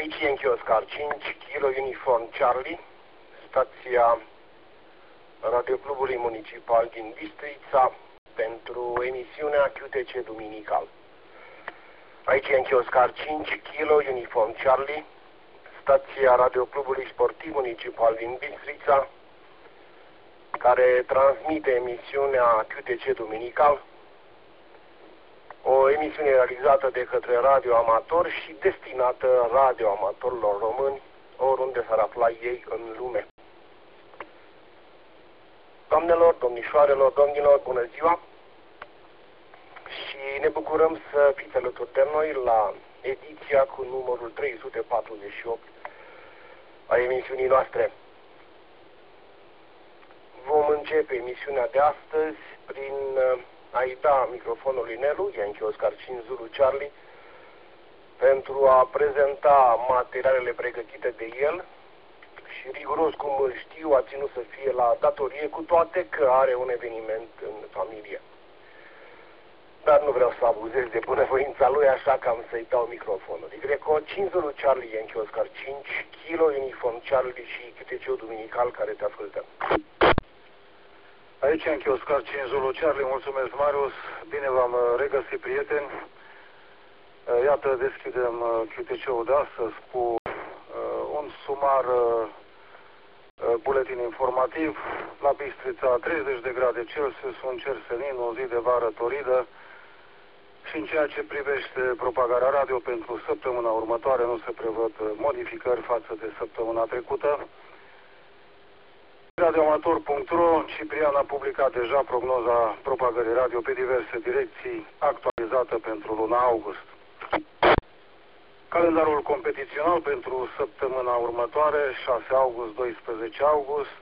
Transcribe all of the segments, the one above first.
Aici Yankee Oscar 5, Kilo Uniform Charlie, stația Radioclubului Municipal din Bistrița, pentru emisiunea QTC Duminical. Aici Yankee Oscar 5, Kilo Uniform Charlie, stația Radioclubului Sportiv Municipal din Bistrița, care transmite emisiunea QTC Duminical, o emisiune realizată de către radioamatori și destinată radioamatorilor români, oriunde s-ar afla ei în lume. Doamnelor, domnișoarelor, domnilor, bună ziua! Și ne bucurăm să fiți alături de noi la ediția cu numărul 348 a emisiunii noastre. Vom începe emisiunea de astăzi prin a-i da microfonul lui Nelu, Yankee Oscar 5 Zulu Charlie, pentru a prezenta materialele pregătite de el și riguros cum îl știu a ținut să fie la datorie, cu toate că are un eveniment în familie. Dar nu vreau să abuzez de bunăvoința lui, așa că am să-i dau microfonul. Greco 5 Zulu Charlie, Yankee Oscar 5, Kilo Uniform Charlie și QTC Duminical care te ascultă. Aici Yankee Oscar 5 Zulu Charlie, mulțumesc Marius, bine v-am regăsit, prieteni. Iată, deschidem QTC-ul de astăzi cu un sumar buletin informativ. La Bistrița 30 de grade Celsius, un cer senin, o zi de vară toridă. Și în ceea ce privește propagarea radio pentru săptămâna următoare nu se prevăd modificări față de săptămâna trecută. Radioamator.ro, Ciprian a publicat deja prognoza propagării radio pe diverse direcții, actualizată pentru luna august. Calendarul competițional pentru săptămâna următoare, 6 august-12 august,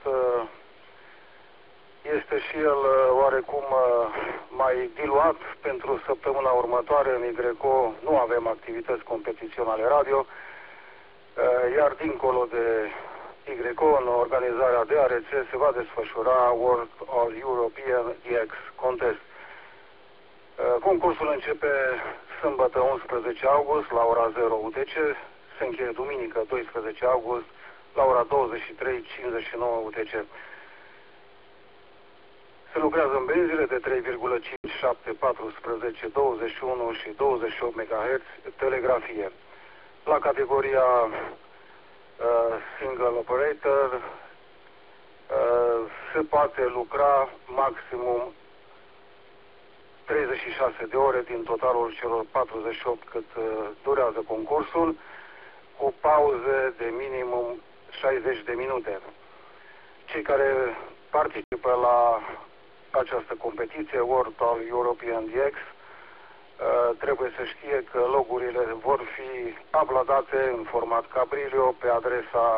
este și el oarecum mai diluat. Pentru săptămâna următoare în YGRECO nu avem activități competiționale radio, iar dincolo de YGRECO, în organizarea DARC, se va desfășura World All European DX Contest. Concursul începe sâmbătă 11 august la ora 0 UTC, se încheie duminică 12 august la ora 23:59 UTC. Se lucrează în benzile de 3,5, 7, 14, 21 și 28 MHz telegrafie. La categoria single operator se poate lucra maximum 36 de ore din totalul celor 48 cât durează concursul, cu pauze de minimum 60 de minute. Cei care participă la această competiție, World All European DX, trebuie să știe că logurile vor fi uploadate în format Cabrilio pe adresa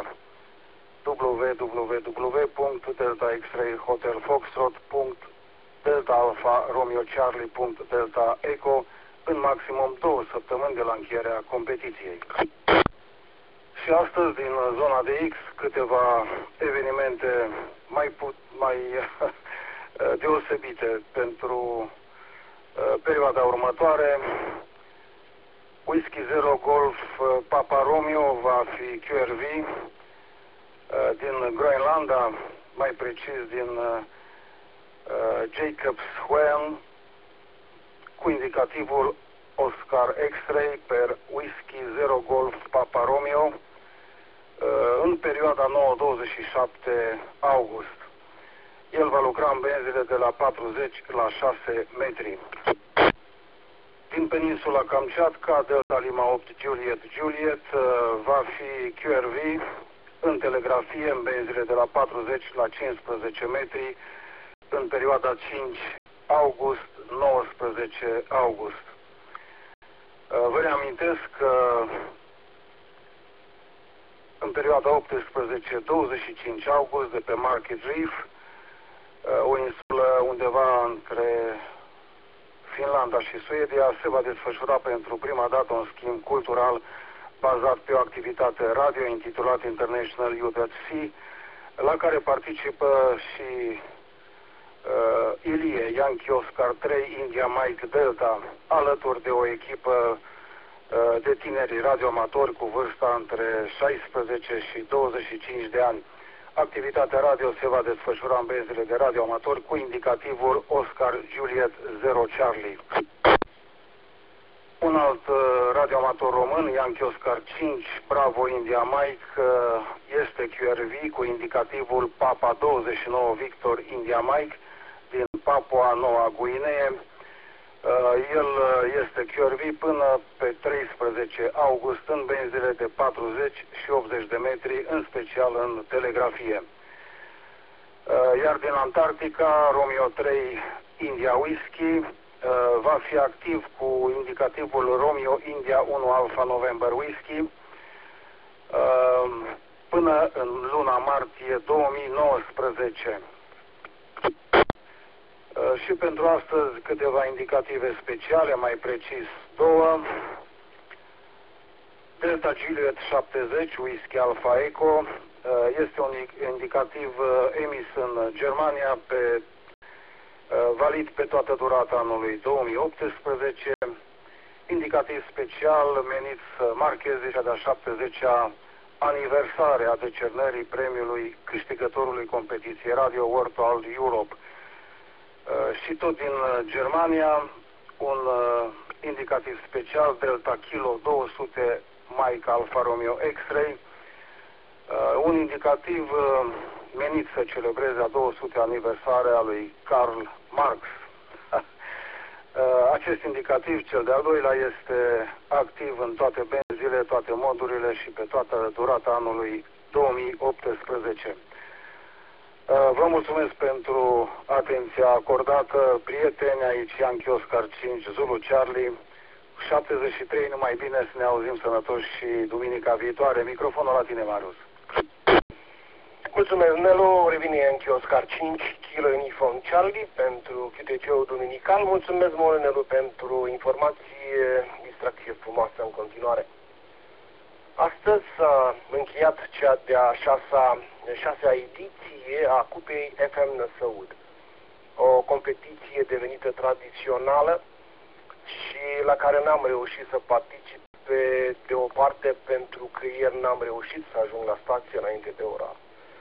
www.deltaxrayhotelfoxtrot.deltaalfa-romeo-charlie.delta-eco în maximum 2 săptămâni de la încheierea competiției. Și astăzi, din zona de X, câteva evenimente mai deosebite pentru perioada următoare. Whisky Zero Golf Papa Romeo va fi QRV din Groenlanda, mai precis din Jacobs Whale, cu indicativul Oscar X-Ray per Whisky Zero Golf Papa Romeo în perioada 9-27 august. El va lucra în benzile de la 40 la 6 metri. Din peninsula Kamchatka, Delta Lima 8 Juliet va fi QRV în telegrafie în benzile de la 40 la 15 metri în perioada 5 august-19 august. Vă reamintesc că în perioada 18-25 august de pe Market Reef, o insulă undeva între Finlanda și Suedia, se va desfășura pentru prima dată un schimb cultural bazat pe o activitate radio intitulat International Youth at Sea, la care participă și Ilie, Yankee Oscar 3, India Mike Delta, alături de o echipă de tineri radioamatori cu vârsta între 16 și 25 de ani. Activitatea radio se va desfășura în benzile de radioamatori cu indicativul Oscar Juliet 0 Charlie. Un alt radioamator român, Yankee Oscar 5 Bravo India Mike, este QRV cu indicativul Papa 29 Victor India Mike din Papua Noua Guinee. El este QRV până pe 13 august în benzile de 40 și 80 de metri, în special în telegrafie. Iar din Antarctica, Romeo 3 India Whiskey va fi activ cu indicativul Romeo India 1 Alpha November Whiskey până în luna martie 2019. Și pentru astăzi câteva indicative speciale, mai precis două. Delta Juliet 70 Whisky Alpha Echo este un indicativ emis în Germania, valid pe toată durata anului 2018. Indicativ special menit să marcheze cea de-a 70-a aniversare a decernării premiului câștigătorului competiției Radio World All Europe. Și tot din Germania, un indicativ special Delta Kilo 200 Mike Alfa Romeo X-Ray, un indicativ menit să celebreze a 200 aniversare a lui Karl Marx. Acest indicativ, cel de-al doilea, este activ în toate benzile, toate modurile și pe toată durata anului 2018. Vă mulțumesc pentru atenția acordată, prieteni, aici Yankee Oscar 5 Zulu Charlie 73, numai bine, să ne auzim sănătoși și duminica viitoare. Microfonul la tine, Marius. Mulțumesc, Nelu. Revine Yankee Oscar 5 Kilo Uniform Charlie pentru QTC-ul duminical. Mulțumesc mult, Nelu, pentru informație, distracție frumoasă în continuare. Astăzi s-a încheiat cea de-a șasea ediție a Cupei FM Năsăud, o competiție devenită tradițională și la care n-am reușit să particip de o parte pentru că ieri n-am reușit să ajung la stație înainte de ora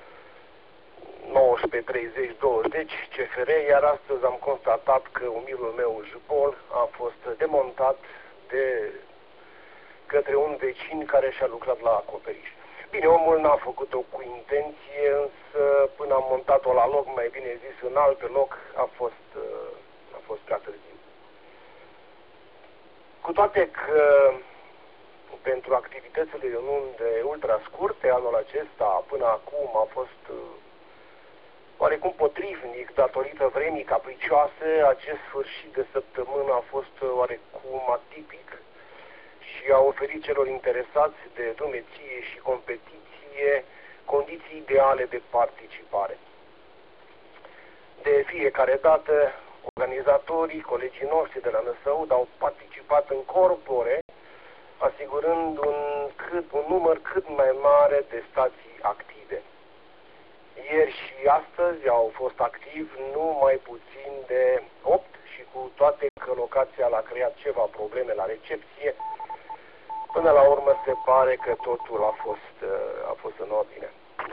19:30-20 CFR, iar astăzi am constatat că umilul meu jupol a fost demontat de către un vecin care și-a lucrat la acoperiș. Bine, omul n-a făcut-o cu intenție, însă până am montat-o la loc, mai bine zis în alt loc, a fost prea târziu. Cu toate că pentru activitățile în unde ultra scurte, anul acesta până acum a fost oarecum potrivnic datorită vremii capricioase, acest sfârșit de săptămână a fost oarecum atipic și a oferit celor interesați de drumeție și competiție condiții ideale de participare. De fiecare dată, organizatorii, colegii noștri de la Năsăud au participat în corpore, asigurând un număr cât mai mare de stații active. Ieri și astăzi au fost activi nu mai puțin de 8 și cu toate că locația l-a creat ceva probleme la recepție, până la urmă se pare că totul a fost în ordine.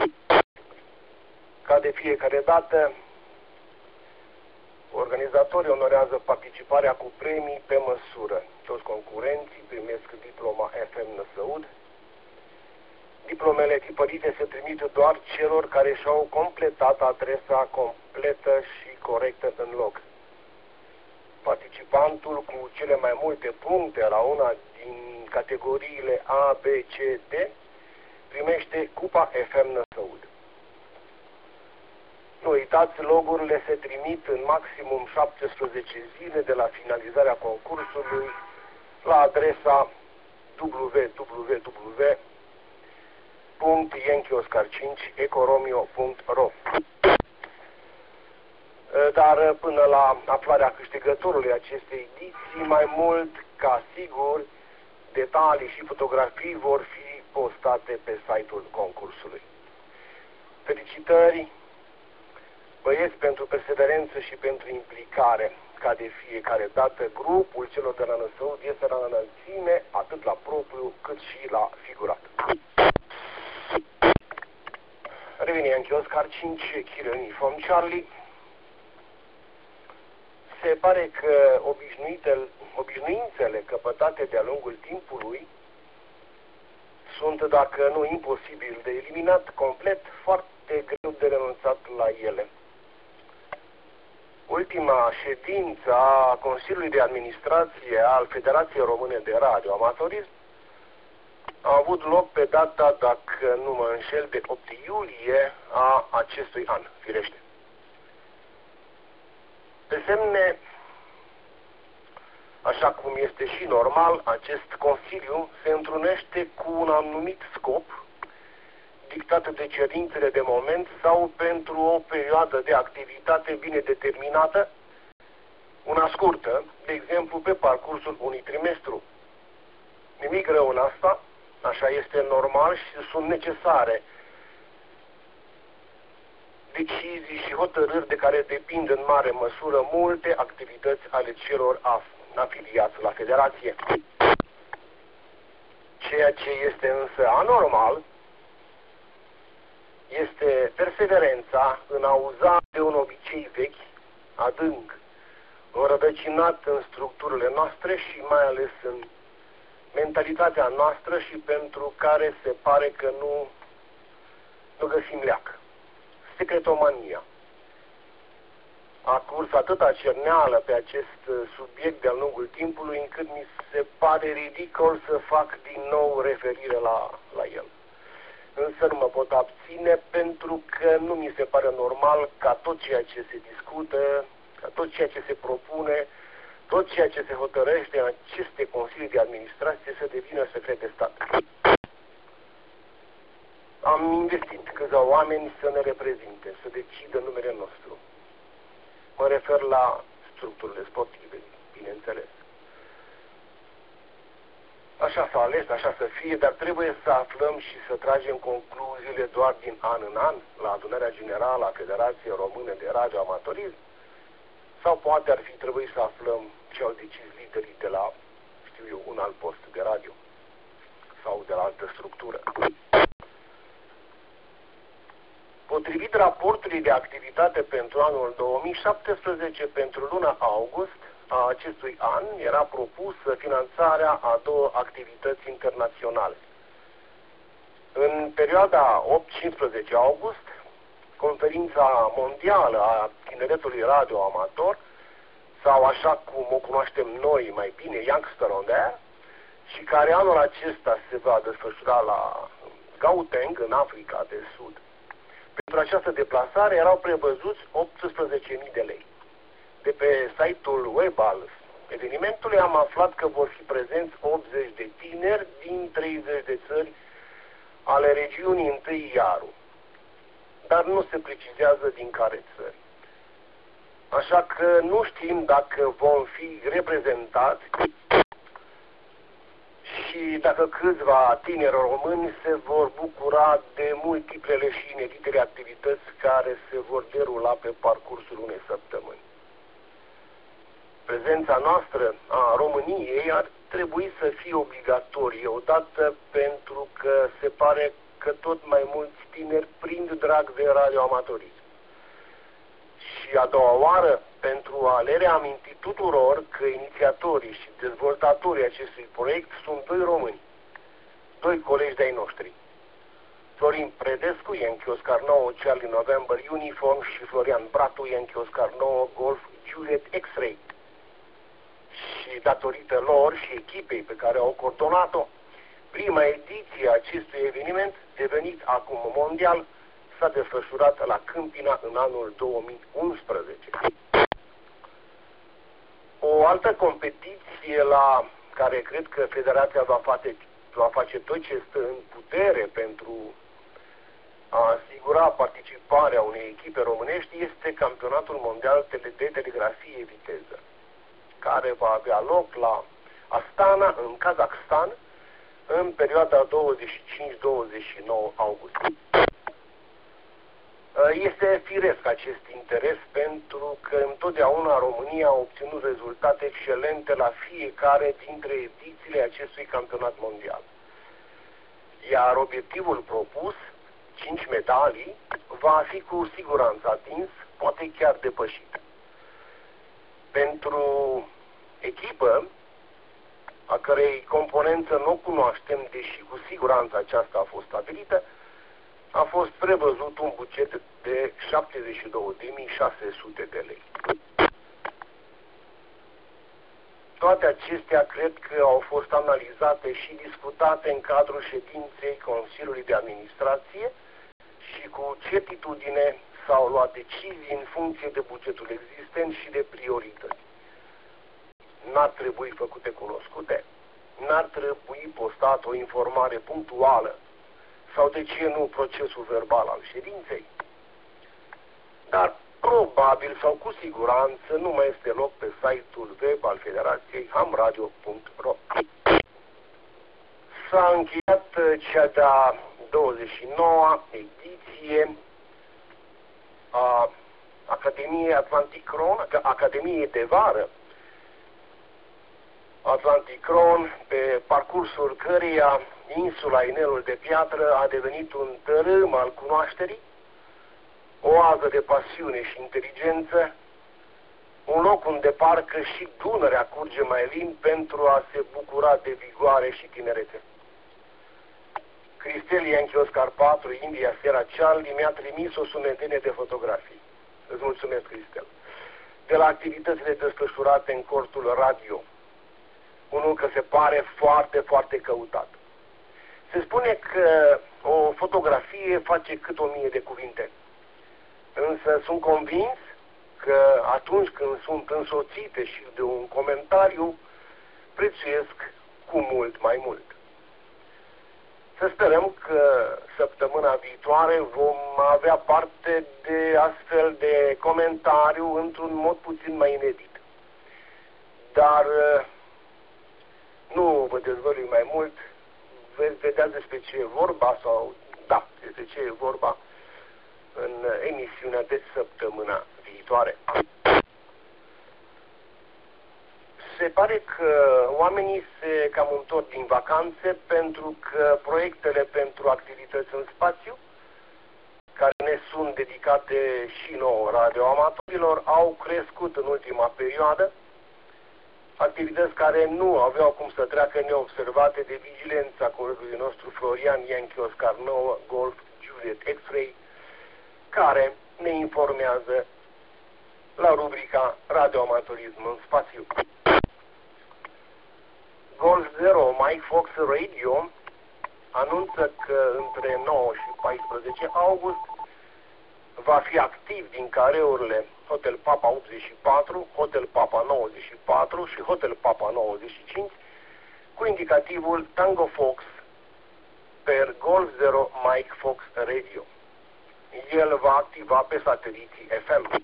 Ca de fiecare dată, organizatorii onorează participarea cu premii pe măsură. Toți concurenții primesc diploma FM Năsăud. Diplomele tipărite se trimit doar celor care și-au completat adresa completă și corectă în loc. Participantul cu cele mai multe puncte la una din categoriile A, B, C, D primește Cupa FM Năsăud. Nu uitați, logurile se trimit în maximum 17 zile de la finalizarea concursului la adresa www.yankieoscar5ecoromio.ro. Dar până la aflarea câștigătorului acestei ediții, mai mult ca sigur, detalii și fotografii vor fi postate pe site-ul concursului. Felicitări, băieți, pentru perseverență și pentru implicare. ca de fiecare dată, grupul celor de la Năsăud este la înălțime, atât la propriu cât și la figurat. Revenim în Oscar 5, Kilo Uniform Charlie. Se pare că obișnuințele căpătate de-a lungul timpului sunt, dacă nu imposibil de eliminat complet, foarte greu de renunțat la ele. Ultima ședință a Consiliului de Administrație al Federației Române de Radioamatorism a avut loc pe data, dacă nu mă înșel, de 8 iulie a acestui an, firește. Pe semne, așa cum este și normal, acest Consiliu se întrunește cu un anumit scop, dictat de cerințele de moment sau pentru o perioadă de activitate bine determinată, una scurtă, de exemplu pe parcursul unui trimestru. Nimic rău în asta, așa este normal și sunt necesare decizii și hotărâri de care depind în mare măsură multe activități ale celor afiliați la Federație. Ceea ce este însă anormal este perseverența în a uza de un obicei vechi, adânc, înrădăcinat în structurile noastre și mai ales în mentalitatea noastră și pentru care se pare că nu găsim leac. Secretomania. A curs atâta cerneală pe acest subiect de-a lungul timpului, încât mi se pare ridicol să fac din nou referire la el. Însă nu mă pot abține pentru că nu mi se pare normal ca tot ceea ce se discută, ca tot ceea ce se propune, tot ceea ce se hotărăște în aceste consilii de administrație să devină secret de stat. Am investit câțiva oameni să ne reprezinte, să decidă numele nostru. Mă refer la structurile sportive, bineînțeles. Așa s-a ales, așa să fie, dar trebuie să aflăm și să tragem concluziile doar din an în an la adunarea generală a Federației Române de Radioamatorism, sau poate ar fi trebuit să aflăm ce au decis liderii de la, știu eu, un alt post de radio sau de la altă structură. Potrivit raportului de activitate pentru anul 2017, pentru luna august a acestui an era propusă finanțarea a două activități internaționale. În perioada 8-15 august, Conferința Mondială a Tineretului Radio-Amator, sau așa cum o cunoaștem noi mai bine, Youngster on Air, și care anul acesta se va desfășura la Gauteng, în Africa de Sud. Pentru această deplasare erau prevăzuți 18.000 de lei. De pe site-ul web al evenimentului am aflat că vor fi prezenți 80 de tineri din 30 de țări ale regiunii 1 Iaru. Dar nu se precizează din care țări. Așa că nu știm dacă vom fi reprezentați și dacă câțiva tineri români se vor bucura de multiplele și ineditele activități care se vor derula pe parcursul unei săptămâni. Prezența noastră a României ar trebui să fie obligatorie, odată pentru că se pare că tot mai mulți tineri prind drag de radioamatorism. Și a doua oară, pentru a le reaminti tuturor că inițiatorii și dezvoltatorii acestui proiect sunt doi români, doi colegi de-ai noștri. Florin Predescu, Yankee Oscar 9, Charlie November Uniform, și Florian Bratu, Yankee Oscar 9, Golf Juliet X-Ray. Și datorită lor și echipei pe care au coordonat-o, prima ediție a acestui eveniment, devenit acum mondial, s-a desfășurat la Câmpina în anul 2011. O altă competiție la care cred că Federația va face tot ce stă în putere pentru a asigura participarea unei echipe românești este Campionatul Mondial de Telegrafie Viteză, care va avea loc la Astana, în Kazakhstan, în perioada 25-29 august. Este firesc acest interes pentru că întotdeauna România a obținut rezultate excelente la fiecare dintre edițiile acestui campionat mondial. Iar obiectivul propus, 5 medalii, va fi cu siguranță atins, poate chiar depășit. Pentru echipă, a cărei componență nu o cunoaștem, deși cu siguranță aceasta a fost stabilită, a fost prevăzut un buget de 72.600 de lei. Toate acestea cred că au fost analizate și discutate în cadrul ședinței Consiliului de Administrație și cu certitudine s-au luat decizii în funcție de bugetul existent și de priorități. N-ar trebui făcute cunoscute, n-ar trebui postat o informare punctuală sau de ce nu procesul verbal al ședinței. Dar probabil sau cu siguranță nu mai este loc pe site-ul web al Federației hamradio.ro. S-a încheiat cea de-a 29-a ediție a Academiei Atlanticron, Academiei de vară Atlanticron, pe parcursul căreia insula Inelul de Piatră a devenit un tărâm al cunoașterii, o oază de pasiune și inteligență, un loc unde parcă și Dunărea curge mai lin pentru a se bucura de vigoare și tinerețe. Cristel Yankee Oscar 4, India Sierra Charlie, mi-a trimis o sumedenie de fotografii. Îți mulțumesc, Cristel. De la activitățile desfășurate în cortul radio, unul că se pare foarte, foarte căutat. Se spune că o fotografie face cât 1000 de cuvinte. Însă sunt convins că atunci când sunt însoțite și de un comentariu, prețuiesc cu mult mai mult. Să sperăm că săptămâna viitoare vom avea parte de astfel de comentariu într-un mod puțin mai inedit. Dar nu vă dezvălui mai mult, veți vedea despre ce e vorba sau, da, despre ce e vorba în emisiunea de săptămâna viitoare. Se pare că oamenii se cam întorc din vacanțe pentru că proiectele pentru activități în spațiu, care ne sunt dedicate și nouă radioamatorilor, au crescut în ultima perioadă, activități care nu aveau cum să treacă neobservate de vigilența colegului nostru Florian Yankee Oscar 9 Golf Juliet X-Ray, care ne informează la rubrica Radioamatorism în spațiu. Golf 0 Mike Fox Radio anunță că între 9 și 14 august va fi activ din careurile Hotel Papa 84, Hotel Papa 94 și Hotel Papa 95 cu indicativul Tango Fox per Golf 0 Mike Fox Radio. El va activa pe sateliții FM.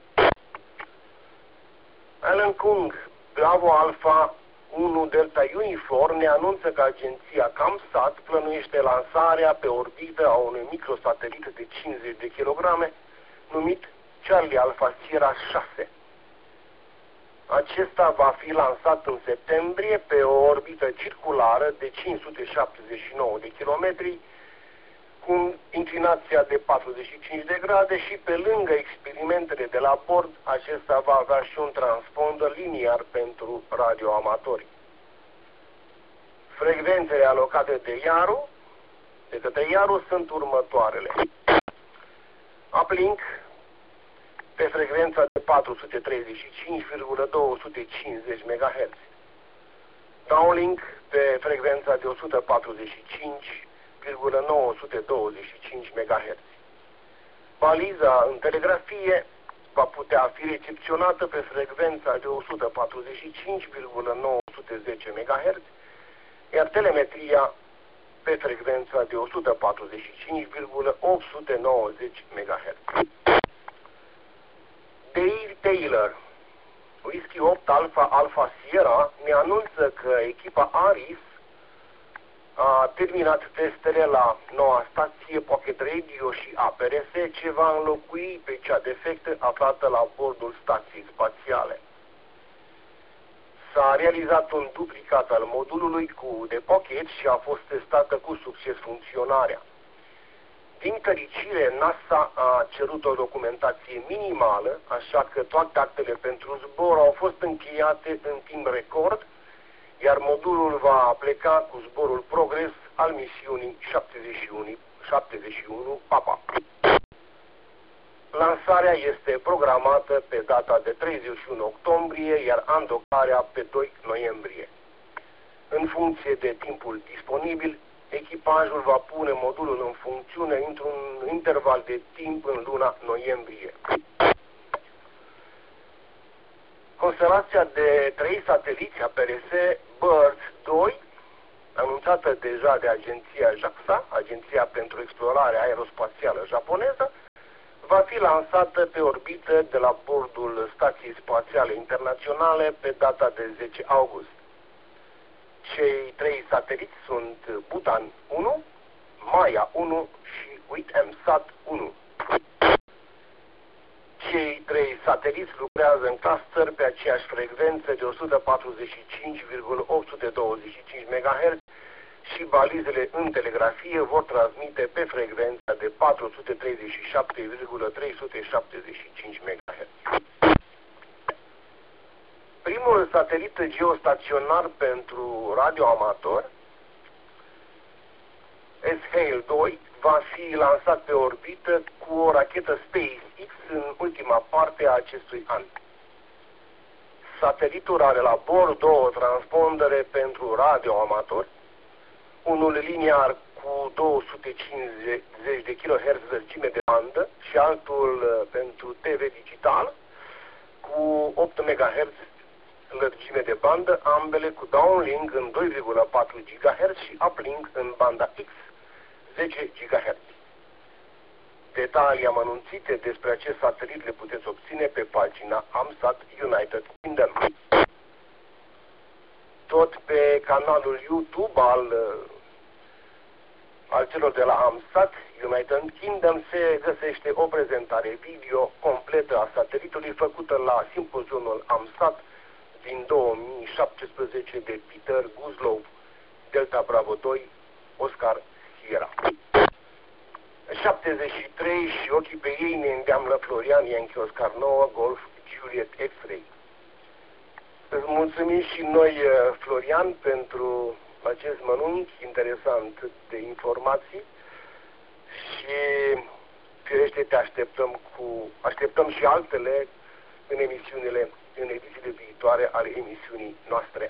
Alan Kung, Bravo Alpha 1 Delta Uniform, ne anunță că agenția CAMSAT plănuiește lansarea pe orbită a unui microsatelit de 50 de kg numit Charlie Alpha Sierra 6. Acesta va fi lansat în septembrie pe o orbită circulară de 579 de kilometri cu inclinația de 45 de grade și pe lângă experimentele de la bord, acesta va avea și un transponder liniar pentru radioamatori. Frecvențele alocate de către Iaru sunt următoarele. Uplink pe frecvența de 435,250 MHz. Downlink pe frecvența de 145,925 MHz. Baliza în telegrafie va putea fi recepționată pe frecvența de 145,910 MHz, iar telemetria pe frecvența de 145,890 MHz. Dave Taylor, Whisky 8 Alpha Alpha Sierra, ne anunță că echipa Aris a terminat testele la noua stație Pocket Radio și APRS, ce va înlocui pe cea defectă aflată la bordul stației spațiale. S-a realizat un duplicat al modulului cu de Pocket și a fost testată cu succes funcționarea. Din fericire, NASA a cerut o documentație minimală, așa că toate actele pentru zbor au fost încheiate în timp record, iar modulul va pleca cu zborul Progress al misiunii 71 Papa. Lansarea este programată pe data de 31 octombrie, iar andocarea pe 2 noiembrie. În funcție de timpul disponibil, echipajul va pune modulul în funcțiune într-un interval de timp în luna noiembrie. Constelația de 3 sateliți APRS BIRD 2, anunțată deja de agenția JAXA, Agenția pentru Explorare Aerospațială Japoneză, va fi lansată pe orbită de la bordul Stației Spațiale Internaționale pe data de 10 august. Cei 3 sateliți sunt Butan 1, Maya 1 și Wittemsat 1. Cei 3 sateliți lucrează în cluster pe aceeași frecvență de 145,825 MHz și balizele în telegrafie vor transmite pe frecvența de 437,375 MHz. Primul satelit geostaționar pentru radioamator, S-HALE 2, va fi lansat pe orbită cu o rachetă SpaceX în ultima parte a acestui an. Satelitul are la bord 2 transpondere pentru radioamatori, unul liniar cu 250 de kHz lărgime de bandă și altul pentru TV digital cu 8 MHz lărgime de bandă, ambele cu downlink în 2,4 GHz și uplink în banda X 10 GHz. Detalii amănunțite despre acest satelit le puteți obține pe pagina AMSAT United Kingdom. Tot pe canalul YouTube al celor de la AMSAT United Kingdom se găsește o prezentare video completă a satelitului făcută la simpozionul AMSAT din 2017 de Peter Guzlov, Delta Bravo 2, Oscar Sierra. 73 și ochii pe ei ne îndeamnă Florian Yankee Oscar 9 Golf Juliet X-Ray. Îți mulțumim și noi, Florian, pentru acest mănunchi interesant de informații și firește te așteptăm și altele în edițiile viitoare ale emisiunii noastre.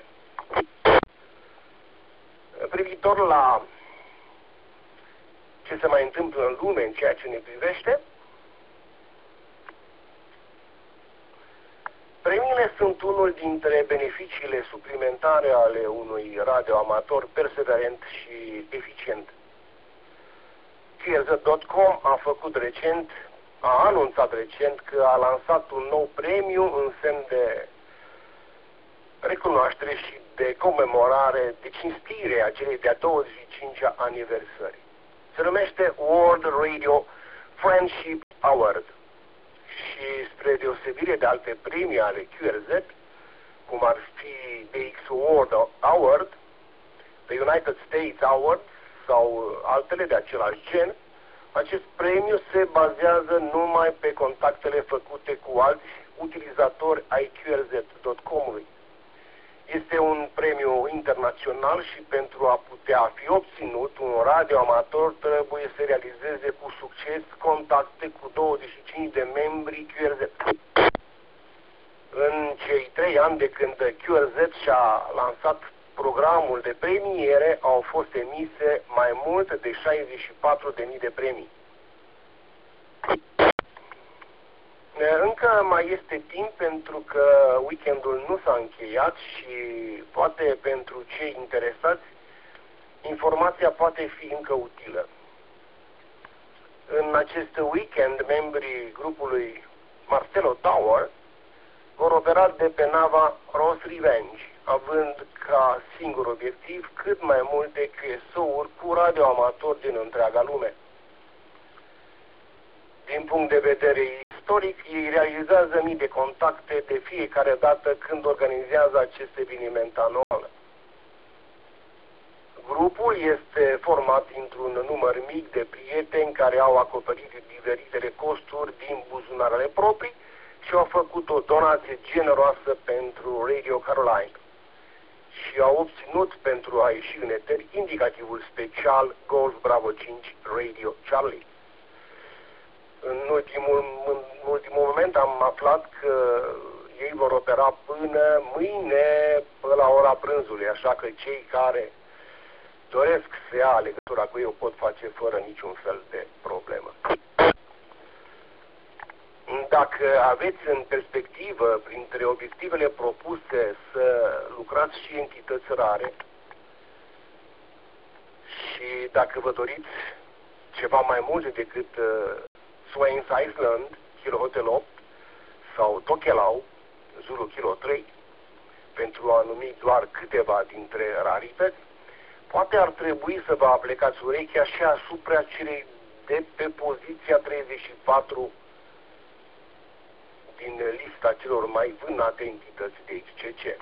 Privitor la ce se mai întâmplă în lume în ceea ce ne privește, premiile sunt unul dintre beneficiile suplimentare ale unui radioamator perseverent și eficient. QRZ.com a anunțat recent că a lansat un nou premiu în semn de recunoaștere și de comemorare, de cinstire a celei de-a 25-a aniversări. Se numește World Radio Friendship Award și spre deosebire de alte premii ale QRZ, cum ar fi DX Award, The United States Award sau altele de același gen, acest premiu se bazează numai pe contactele făcute cu alți utilizatori ai QRZ.com-ului. Este un premiu internațional și pentru a putea fi obținut, un radioamator trebuie să realizeze cu succes contacte cu 25 de membri QRZ. În cei 3 ani de când QRZ și-a lansat programul de premiere, au fost emise mai mult de 64.000 de premii. Încă mai este timp pentru că weekendul nu s-a încheiat și poate pentru cei interesați informația poate fi încă utilă. În acest weekend, membrii grupului Marcelo Tower vor opera de pe nava Ross Revenge, având ca singur obiectiv cât mai multe QSO-uri cu radioamatori din întreaga lume. Din punct de vedere istoric, ei realizează mii de contacte de fiecare dată când organizează acest eveniment anual. Grupul este format dintr-un număr mic de prieteni care au acoperit diferitele costuri din buzunarele proprii și au făcut o donație generoasă pentru Radio Caroline și au obținut pentru a ieși în eter indicativul special Golf Bravo 5 Radio Charlie. În ultimul moment am aflat că ei vor opera până mâine, până la ora prânzului, așa că cei care doresc să ia legătura cu ei o pot face fără niciun fel de problemă. Dacă aveți în perspectivă, printre obiectivele propuse, să lucrați și entități rare și dacă vă doriți ceva mai mult decât Swains Island, Kilo Hotel 8 sau Tokelau, Zulu Kilo 3, pentru a numi doar câteva dintre rarități, poate ar trebui să vă aplecați urechea și asupra celei de pe poziția 34 din lista celor mai vânate entități de XCC.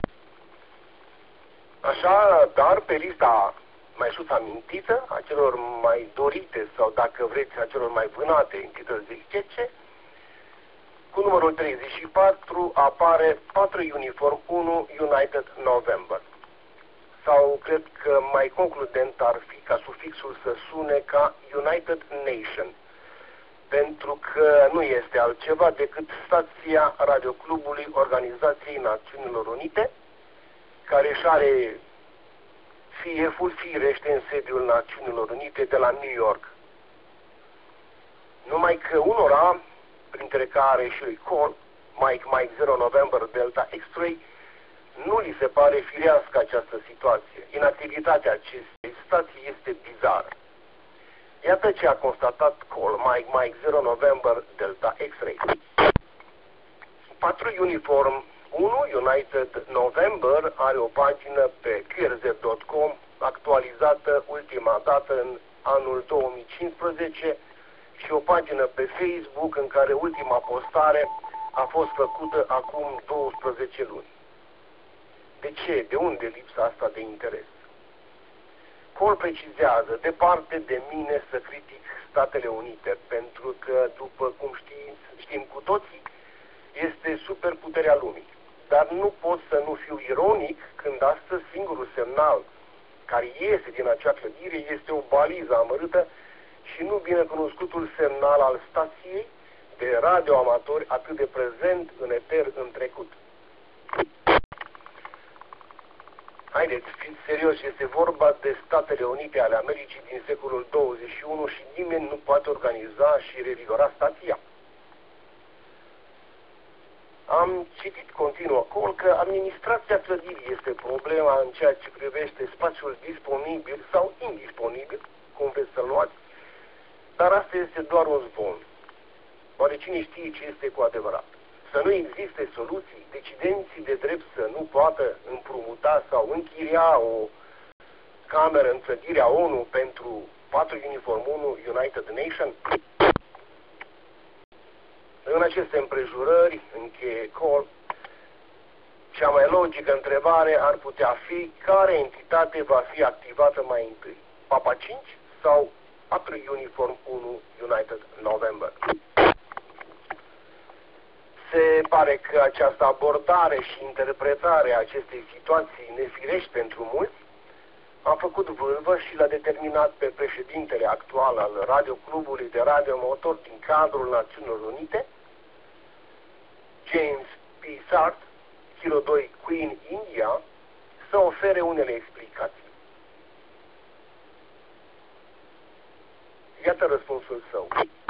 Așa, dar pe lista mai sus amintită, a celor mai dorite sau, dacă vreți, a celor mai vânate entități de XCC, cu numărul 34 apare 4 Uniform 1 United November. Sau cred că mai concludent ar fi ca sufixul să sune ca United Nation, pentru că nu este altceva decât stația radioclubului Organizației Națiunilor Unite, care își are fieful firește în sediul Națiunilor Unite de la New York. Numai că unora, printre care și lui Cole, Mike 0 November Delta X-Ray, nu li se pare firească această situație. Inactivitatea acestei stații este bizară. Iată ce a constatat Cole, Mike 0 November Delta X-Ray. 4 Uniform 1 United November are o pagină pe qrz.com actualizată ultima dată în anul 2015 și o pagină pe Facebook în care ultima postare a fost făcută acum 12 luni. De ce? De unde lipsa asta de interes? Cole precizează, departe de mine să critic Statele Unite, pentru că, după cum știm cu toții, este superputerea lumii. Dar nu pot să nu fiu ironic când astăzi singurul semnal care iese din acea clădire este o baliză amărâtă și nu binecunoscutul semnal al stației de radioamatori atât de prezent în eter în trecut. Haideți, fiți serios, este vorba de Statele Unite ale Americii din secolul 21 și nimeni nu poate organiza și revigora stația. Am citit continuă Cole că administrația clădirii este problema în ceea ce privește spațiul disponibil sau indisponibil, cum vreți să-l luați, dar asta este doar un zvon. Oare cine știe ce este cu adevărat? Să nu existe soluții, decidenții de drept să nu poată împrumuta sau închiria o cameră în clădirea ONU pentru 4 Uniform 1 United Nation? În aceste împrejurări, încheie Cole, cea mai logică întrebare ar putea fi care entitate va fi activată mai întâi, Papa 5 sau 4 Uniform 1 United November. Se pare că această abordare și interpretare a acestei situații nefirești pentru mulți a făcut vârvă și l-a determinat pe președintele actual al radioclubului de radiomotor din cadrul Națiunilor Unite, James P. Sart, Kilo 2 Queen India, să ofere unele explicații. Iată răspunsul său.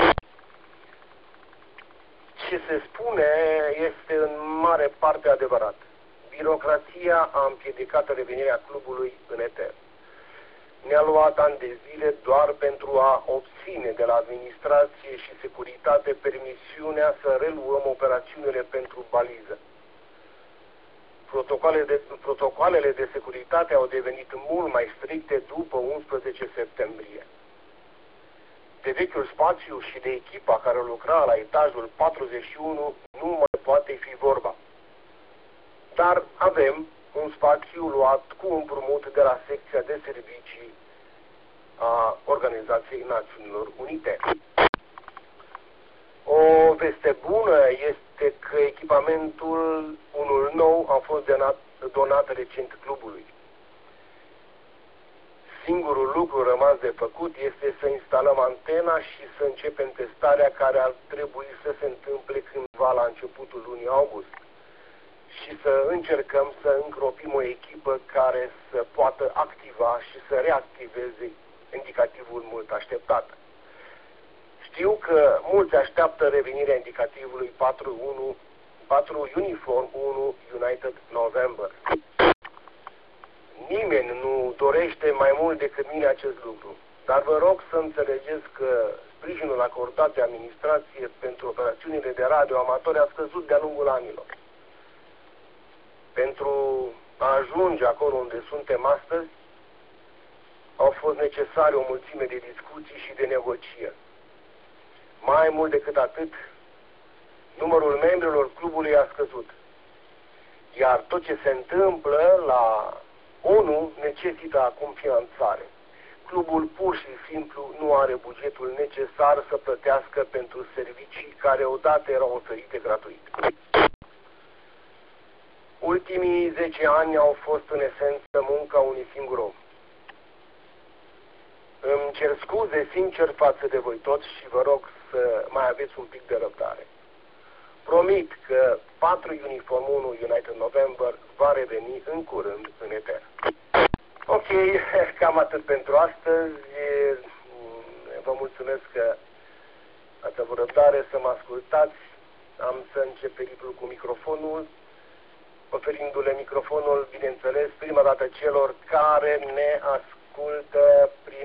Ce se spune este în mare parte adevărat. Birocrația a împiedicat revenirea clubului în eter. Ne-a luat ani de zile doar pentru a obține de la administrație și securitate permisiunea să reluăm operațiunile pentru baliză. Protocoalele de securitate au devenit mult mai stricte după 11 septembrie. De vechiul spațiu și de echipa care lucra la etajul 41 nu mai poate fi vorba. Dar avem un spațiu luat cu împrumut de la secția de servicii a Organizației Națiunilor Unite. O veste bună este că echipamentul, unul nou, a fost donat recent clubului. Singurul lucru rămas de făcut este să instalăm antena și să începem testarea care ar trebui să se întâmple cândva la începutul lunii august. Și să încercăm să încropim o echipă care să poată activa și să reactiveze indicativul mult așteptat. Știu că mulți așteaptă revenirea indicativului 4 Uniform 1 United November. Nimeni nu dorește mai mult decât mine acest lucru, dar vă rog să înțelegeți că sprijinul acordat de administrație pentru operațiunile de radio amatori a scăzut de-a lungul anilor. Pentru a ajunge acolo unde suntem astăzi, au fost necesare o mulțime de discuții și de negocieri. Mai mult decât atât, numărul membrilor clubului a scăzut. Iar tot ce se întâmplă la ONU necesită acum finanțare. Clubul pur și simplu nu are bugetul necesar să plătească pentru servicii care odată erau oferite gratuit. Ultimii 10 ani au fost în esență munca unui singur om. Îmi cer scuze sincer față de voi toți și vă rog să mai aveți un pic de răbdare. Promit că 4 Uniform 1 United November va reveni în curând în eter. Ok, cam atât pentru astăzi. Vă mulțumesc că ați avut răbdare să mă ascultați. Am să încep periplul cu microfonul, oferindu-le microfonul, bineînțeles, prima dată celor care ne ascultă prin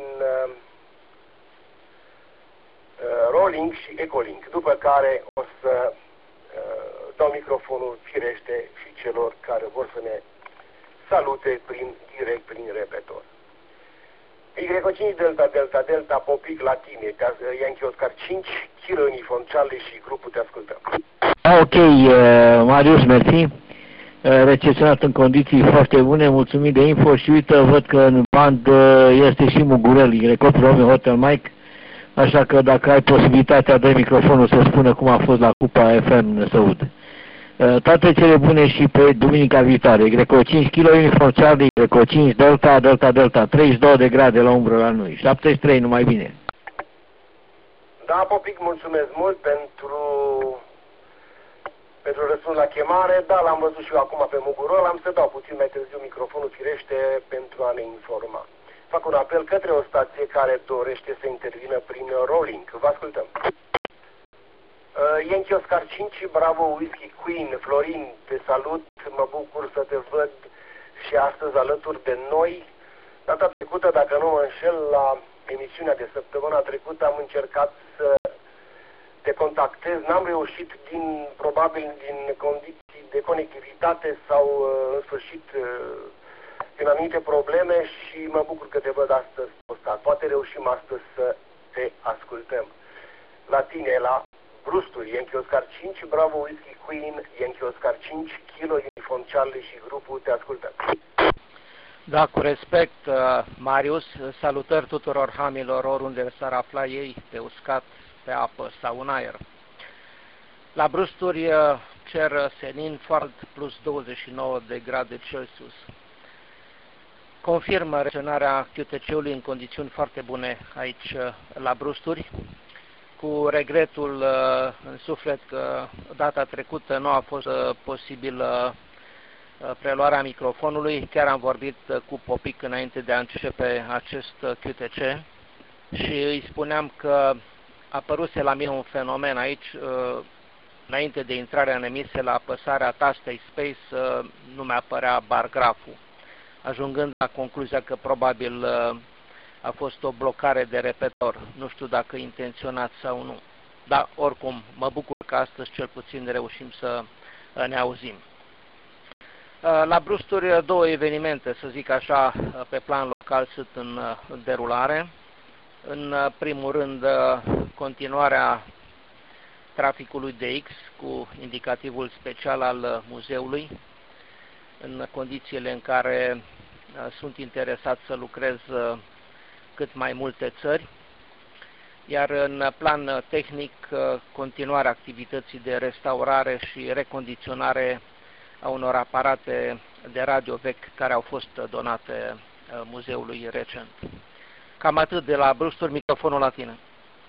rolling și ecolink, după care o să dau microfonul firește și celor care vor să ne salute direct prin repetor. Y5 Delta Delta Delta Popic Latine, Yankee Oscar 5, Kilo Uniform Charlie și grupul te ascultăm. Ok, Marius, mersi. Recepționat în condiții foarte bune, mulțumim de info și uite, văd că în band este și Mugurel, Y8 Romeo Hotel Mike, așa că dacă ai posibilitatea, dă microfonul să spună cum a fost la Cupa FM să aud. Toate cele bune și pe duminica viitoare. Greco 5 kg, Uniform Charlie, Greco 5 Delta, Delta Delta, 32 de grade la umbră la noi, 73, numai bine. Da, Popic, mulțumesc mult pentru răspuns la chemare. Da, l-am văzut și eu acum pe Mugurel, am să dau puțin mai târziu microfonul firește pentru a ne informa. Fac un apel către o stație care dorește să intervină prin rolling. Vă ascultăm. Yankee Oscar 5, Bravo Whisky Queen, Florin, te salut, mă bucur să te văd și astăzi alături de noi. Data trecută, dacă nu mă înșel, la emisiunea de săptămâna trecută am încercat să te contactez, n-am reușit probabil din condiții de conectivitate sau în sfârșit din anumite probleme și mă bucur că te văd astăzi postat. Poate reușim astăzi să te ascultăm. La tine, la Brusturi, Yankee Oscar 5, Bravo Whisky Queen, Yankee Oscar 5, Kilo Uniform Charlie și grupul te ascultă. Da, cu respect, Marius, salutări tuturor hamilor oriunde s-ar afla ei, pe uscat, pe apă sau în aer. La Brusturi cer senin foarte plus 29 de grade Celsius. Confirmă reționarea QTC-ului în condiții foarte bune aici la Brusturi, cu regretul în suflet că data trecută nu a fost posibil preluarea microfonului. Chiar am vorbit cu Popic înainte de a începe acest QTC și îi spuneam că apăruse la mine un fenomen aici, înainte de intrarea în emisie, la apăsarea tastei Space nu mi-apărea bargraful, ajungând la concluzia că probabil a fost o blocare de repetor. Nu știu dacă intenționat sau nu. Dar oricum, mă bucur că astăzi cel puțin reușim să ne auzim. La Brusturi două evenimente, să zic așa, pe plan local sunt în derulare. În primul rând, continuarea traficului DX cu indicativul special al muzeului, în condițiile în care sunt interesat să lucrez cât mai multe țări, iar în plan tehnic, continuarea activității de restaurare și recondiționare a unor aparate de radio vechi care au fost donate muzeului recent. Cam atât de la Brusturi, microfonul la tine.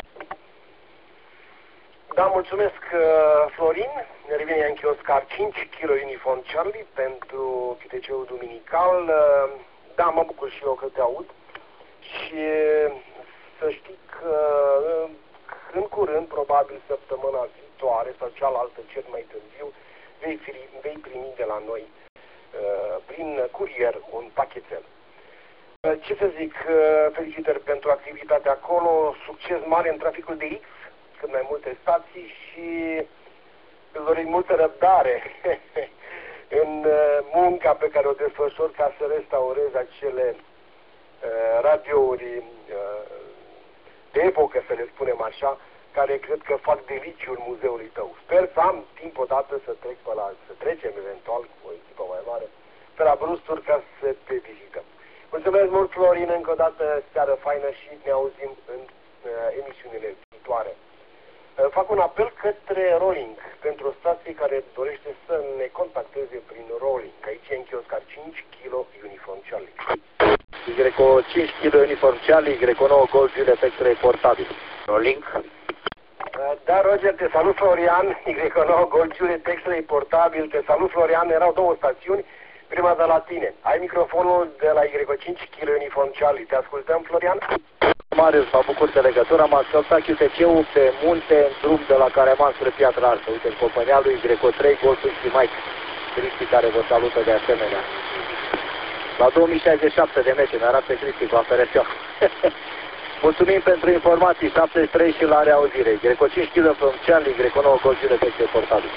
Da, mulțumesc, Florin. Ne revine Yankee Oscar 5 kg Uniform Charlie pentru QTC-ul duminical. Da, mă bucur și eu că te aud. Și să știi că în curând, probabil săptămâna viitoare sau cealaltă cel mai târziu, vei primi de la noi prin curier un pachetel. Ce să zic, felicitări pentru activitatea acolo, succes mare în traficul de X, cât mai multe stații și îți dorim multă răbdare în munca pe care o desfășori ca să restaurezi acele radiouri de epocă, să le spunem așa, care cred că fac deliciul muzeului tău. Sper să am timp odată să trec pe la, să trecem eventual cu o echipă mai mare pe la Brusturi ca să te vizităm. Mulțumesc mult, Florin, încă o dată, seară faină și ne auzim în emisiunile viitoare. Fac un apel către Rolling pentru o stație care dorește să ne contacteze prin Rolling. Aici e Yankee Oscar 5 kg Uniform Charlie. Greco 5 kg Uniform Charlie, Greco 9 Golf Juliet X-Ray portabil. Rolling. Da, Roger, te salut, Florian. Y9 Golf Juliet X-Ray portabil. Te salut, Florian. Erau două stațiuni. Prima de la tine. Ai microfonul de la Y5 kg Uniform Charlie. Te ascultăm, Florian? Marius, mă bucur de legătură. Am ascultat QTC-ul pe munte în drum de la Careman spre Piatra Altă. Uite, în compania lui Greco 3 Golf și Mike Cristi, care vă salută de asemenea. La 2067 de metri, mi-arată Cristi cu afereseau. Mulțumim pentru informații, 73 și la reauzire. Greco 5 kg from Charlie, Greco 9 Golf Juliet X-Ray portabil.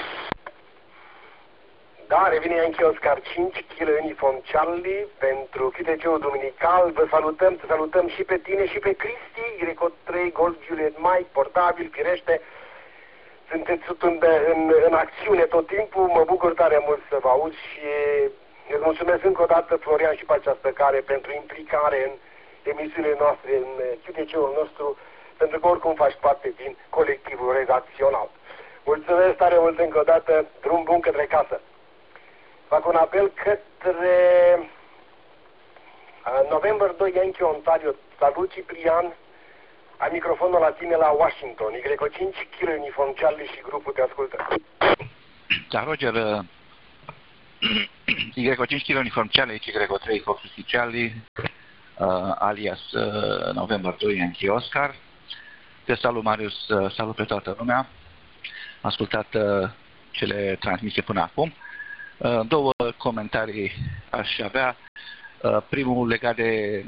Da, revine Yankee Oscar 5 kg Uniform Charlie pentru QTC-ul duminical. Vă salutăm, te salutăm și pe tine și pe Cristi, Greco 3 Golf Juliet Mike, portabil, firește. Sunteți în acțiune tot timpul, mă bucur tare mult să vă aud și îți mulțumesc încă o dată, Florian, și pe această cale pentru implicare în emisiunile noastre, în QTC-ul nostru, pentru că oricum faci parte din colectivul redacțional. Mulțumesc tare mult încă o dată, drum bun către casă. Fac un apel către November 2 Yankee Ontario. Salut, Ciprian. Ai microfonul la tine la Washington. Y5 kg Uniform Charlie și grupul te ascultă. Da, Roger. Y5 kg Uniform Charlie, Y3 Fox Charlie, alias November 2 Yankee Oscar. Te salut, Marius. Salut pe toată lumea. Am ascultat cele transmise până acum. Două comentarii aș avea. Primul legat de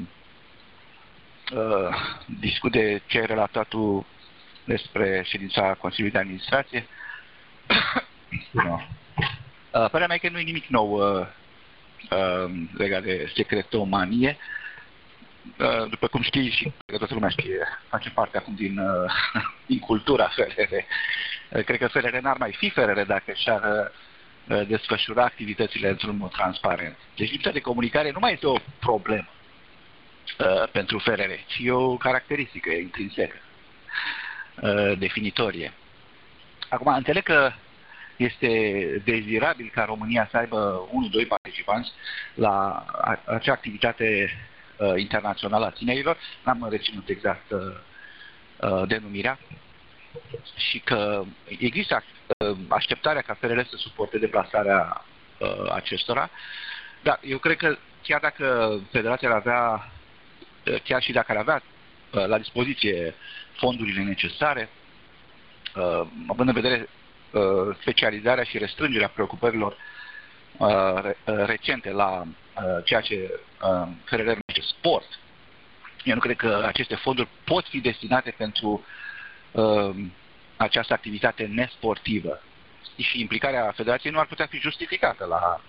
discut de ce ai relatat tu despre ședința Consiliului de Administrație. No. Părerea mea că nu e nimic nou legat de secretomanie. După cum știi și că toată lumea știe, face parte acum din cultura FRR. Cred că FRR n-ar mai fi FRR dacă și-ar desfășura activitățile într-un mod transparent. Deci lipsa de comunicare nu mai este o problemă pentru FRR, ci o caracteristică intrinsecă, definitorie. Acum, înțeleg că este dezirabil ca România să aibă 1-2 participanți la acea activitate internațională a tinerilor, n-am reținut exact denumirea, și că există așteptarea ca FRR să suporte deplasarea acestora, dar eu cred că chiar dacă Federația ar avea, chiar și dacă ar avea la dispoziție fondurile necesare, având în vedere specializarea și restrângerea preocupărilor recente la ceea ce FRR numește sport, eu nu cred că aceste fonduri pot fi destinate pentru această activitate nesportivă și implicarea Federației nu ar putea fi justificată la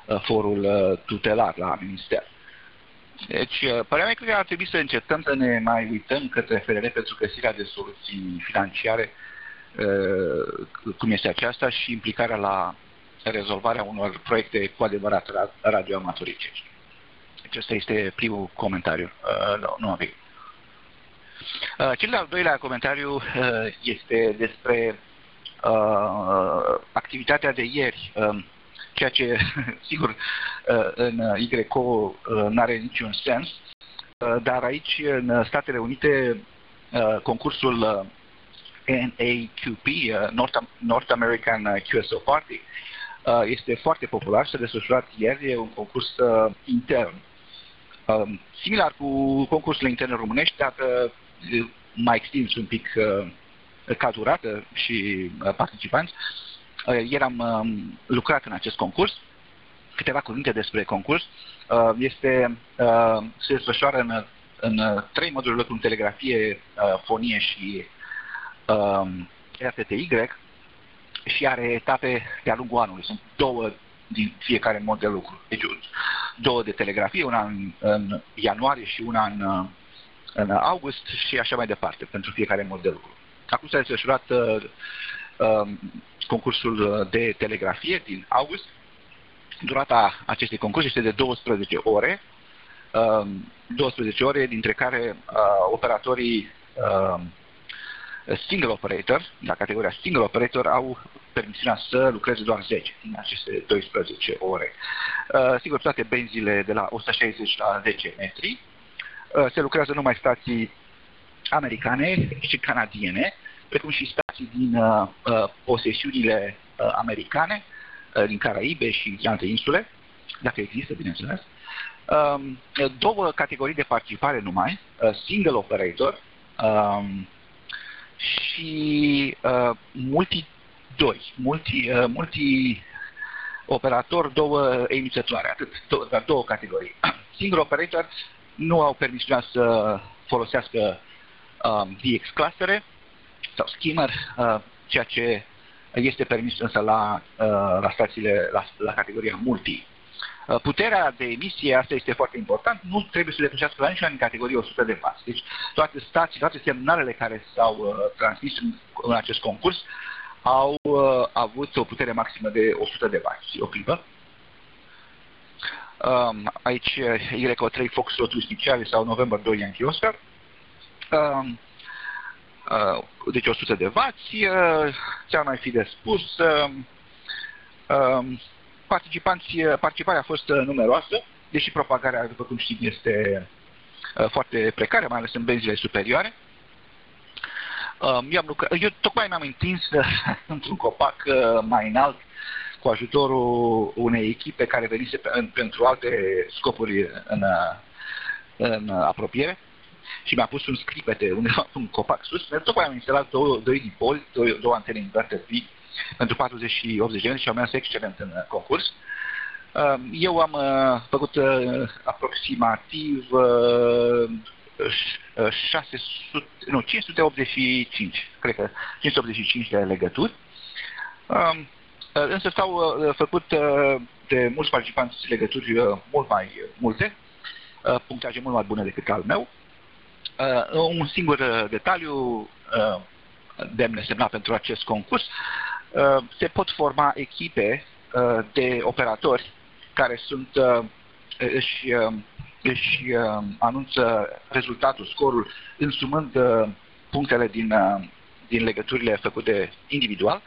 forul tutelar la minister. Deci, părerea mea că ar trebui să încetăm să ne mai uităm către FRR pentru găsirea de soluții financiare, cum este aceasta, și implicarea la rezolvarea unor proiecte cu adevărat radioamatorice. Deci ăsta este primul comentariu. Nu avem. Cel de-al doilea comentariu este despre activitatea de ieri, ceea ce, sigur, în YCO n-are niciun sens, dar aici, în Statele Unite, concursul NAQP, North American QSO Party, este foarte popular, s-a desfășurat ieri, e un concurs intern. Similar cu concursurile interne românești, dar mai extins un pic ca durată și participanți. Ieri am lucrat în acest concurs. Câteva cuvinte despre concurs. Se desfășoară în 3 moduri de lucru, în telegrafie, fonie și RTTY, și are etape de-a lungul anului. Sunt 2 din fiecare mod de lucru. Deci 2 de telegrafie, una în ianuarie și una în august și așa mai departe, pentru fiecare mod de lucru. Acum s-a desfășurat concursul de telegrafie din august. Durata acestui concurs este de 12 ore, 12 ore dintre care operatorii single operator, la categoria single operator, au permisiunea să lucreze doar 10 din aceste 12 ore. Sigur, toate benzile de la 160 la 10 metri. Se lucrează numai stații americane și canadiene, precum și stații din posesiunile americane, din Caraibe și din alte insule, dacă există, bineînțeles. 2 categorii de participare numai, single operator și multi operator, 2 emițătoare, atât, doar 2 categorii. Single operator nu au permisiunea să folosească DX clastere sau skimmer, ceea ce este permis însă la stațiile, la categoria multi. Puterea de emisie, asta este foarte important, nu trebuie să depășească la niciuna din categorie 100 de W. Deci toate stații, toate semnalele care s-au transmis în acest concurs au avut o putere maximă de 100 de W. O clipă. Aici YCO3 Foxtrot Whiskey sau November 2 Yankee Oscar. Deci 100 de W. Ce-ar mai fi de spus? Participarea a fost numeroasă, deși propagarea, după cum știm, este foarte precară, mai ales în benzile superioare. Eu tocmai m-am întins într-un copac mai înalt cu ajutorul unei echipe care venise pentru alte scopuri în apropiere și mi-a pus un scripete undeva un copac sus. Tocmai am instalat 2 dipoli, 2 antene inverter fix pentru 40 și 80 de metri și au mers excelent în concurs. Eu am făcut aproximativ 585, cred că 585 de legături. Însă s-au făcut de mulți participanți legături mult mai multe, punctaje mult mai bune decât al meu. Un singur detaliu demn de semnat pentru acest concurs: se pot forma echipe de operatori care își anunță rezultatul, scorul, însumând punctele din legăturile făcute individual.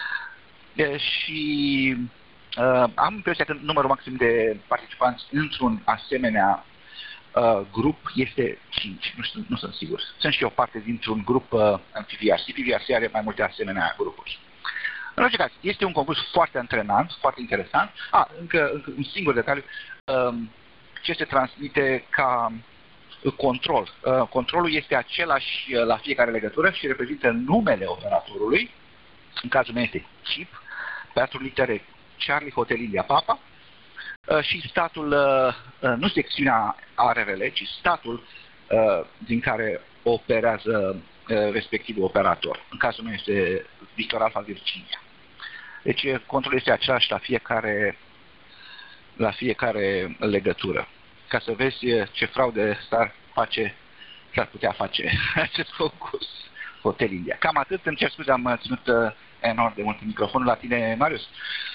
Și am impresia că numărul maxim de participanți într-un asemenea grup este 5, nu sunt sigur. Sunt și o parte dintr-un grup PVRC. PVRC are mai multe asemenea grupuri. În orice caz, este un concurs foarte antrenant, foarte interesant. Încă un singur detaliu. Ce se transmite ca control. Controlul este același la fiecare legătură și reprezintă numele operatorului. În cazul meu este CHIP, 4 litere Charlie Hotel India Papa, și statul, nu secțiunea ARRL, ci statul din care operează respectivul operator. În cazul meu este Victor Alpha Virginia. Deci controlul este același la fiecare la fiecare legătură, ca să vezi ce fraude s-ar putea face acest concurs Hotel India. Cam atât, îmi cer scuze, am ținut enorm de mult microfonul la tine, Marius.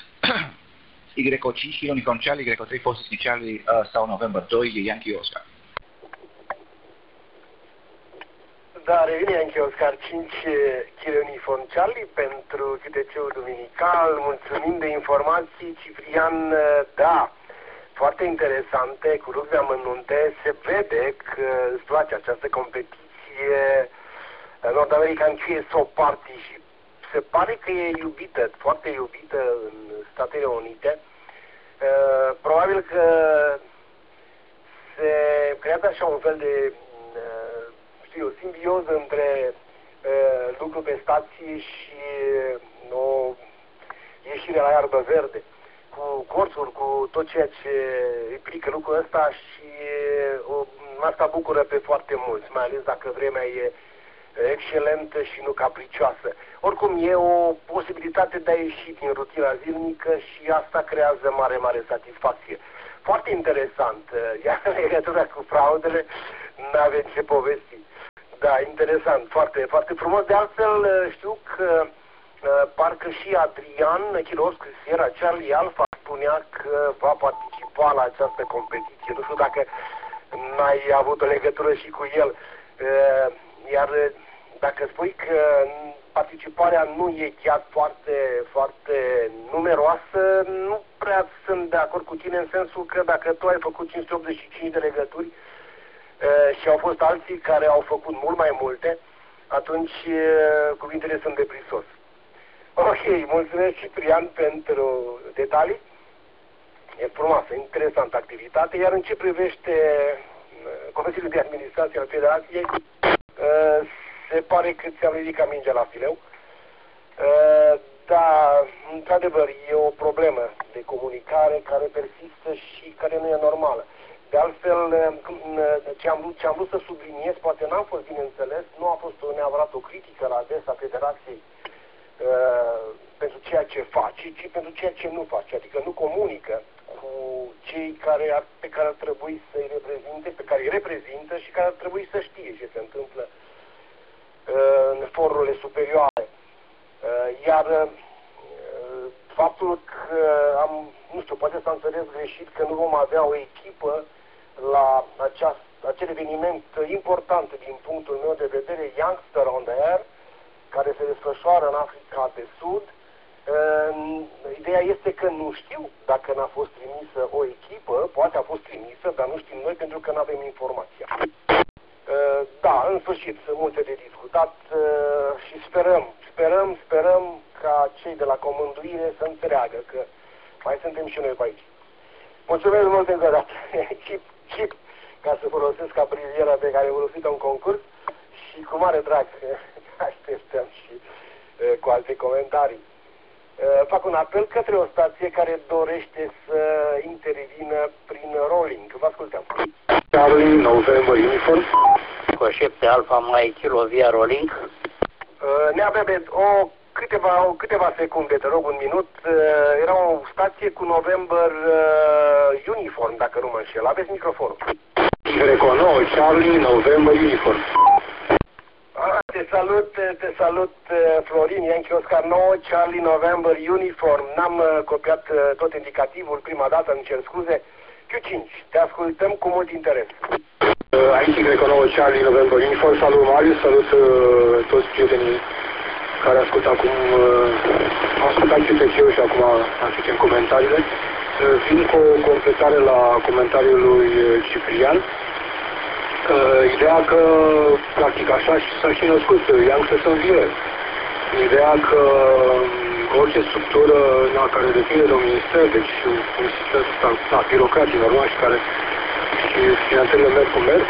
Y5, Unicorn Charlie, Y3, Foxtrot Charlie, sau November 2, Yankee Oscar. Da, revine Yankee Oscar 5, Kilo Uniform Charlie pentru QTC-ul duminical. Mulțumim de informații, Ciprian. Da, foarte interesante, cu lucruri amănunte. Se vede că îți place această competiție North American QSO Party și se pare că e iubită, foarte iubită în Statele Unite. Probabil că se creează așa un fel de o simbioză între lucru pe stație și o ieșire la iarbă verde, cu corțul, cu tot ceea ce implică lucrul ăsta și asta bucură pe foarte mulți, mai ales dacă vremea e excelentă și nu capricioasă. Oricum e o posibilitate de a ieși din rutina zilnică și asta creează mare satisfacție. Foarte interesant, iar în legătură cu fraudele n-avem ce povesti. Da, interesant, foarte frumos. De altfel știu că parcă și Adrian Chiloscu, Sierra Charlie Alpha, spunea că va participa la această competiție. Nu știu dacă n-ai avut o legătură și cu el. Iar dacă spui că participarea nu e chiar foarte numeroasă, nu prea sunt de acord cu tine, în sensul că dacă tu ai făcut 585 de legături și au fost alții care au făcut mult mai multe, atunci cuvintele sunt de prisos. Ok, mulțumesc, Ciprian, pentru detalii. E frumoasă, interesantă activitate, iar în ce privește Consiliul de Administrație al Federației, se pare că ți-am ridicat mingea la fileu. Da, într-adevăr, e o problemă de comunicare care persistă și care nu e normală. De altfel, ce am vrut să subliniez, poate n-am fost bine înțeles, nu a fost neapărat o critică la adresa Federației pentru ceea ce face, ci pentru ceea ce nu face. Adică nu comunică cu cei pe care ar trebui să-i reprezinte, pe care îi reprezintă și care ar trebui să știe ce se întâmplă în forurile superioare. Iar faptul că nu știu, poate s-a înțeles greșit că nu vom avea o echipă la acel eveniment important din punctul meu de vedere, Youngster on the Air, care se desfășoară în Africa de Sud. Ideea este că nu știu dacă n-a fost trimisă o echipă, poate a fost trimisă, dar nu știm noi pentru că nu avem informația. Da, în sfârșit, sunt multe de discutat și sperăm ca cei de la comânduire să înțeleagă că mai suntem și noi pe aici. Mulțumesc mult încă o dată. Chip, ca să folosesc abriviera pe care am folosit-o în concurs și cu mare drag așteptăm și cu alte comentarii. Fac un apel către o stație care dorește să intervină prin rolling. Vă ascultăm. Charlie, November Uniform. Cu 7 Alpha mai Kilo via rolling. Neabia câteva secunde, te rog, un minut. Era o stație cu November Uniform, dacă nu mă înșel. Aveți microfonul. Y9, Charlie, November Uniform. Te salut, Florin, Yankee Oscar 9, Charlie, November Uniform. N-am copiat tot indicativul prima dată, îmi cer scuze. Q5, te ascultăm cu mult interes. Aici Y9, Charlie, November Uniform. Salut, Marius, salut toți prietenii care ascultă acum, au ascultat QTC-ul și acum ascultăm comentariile. Vin cu o completare la comentariul lui Ciprian. Ideea că, practic, așa s-a și născut Youngsters on the Air. Ideea că orice structură care depinde de un minister, deci un sistem birocratic normal și care și finanțările merg cum merg,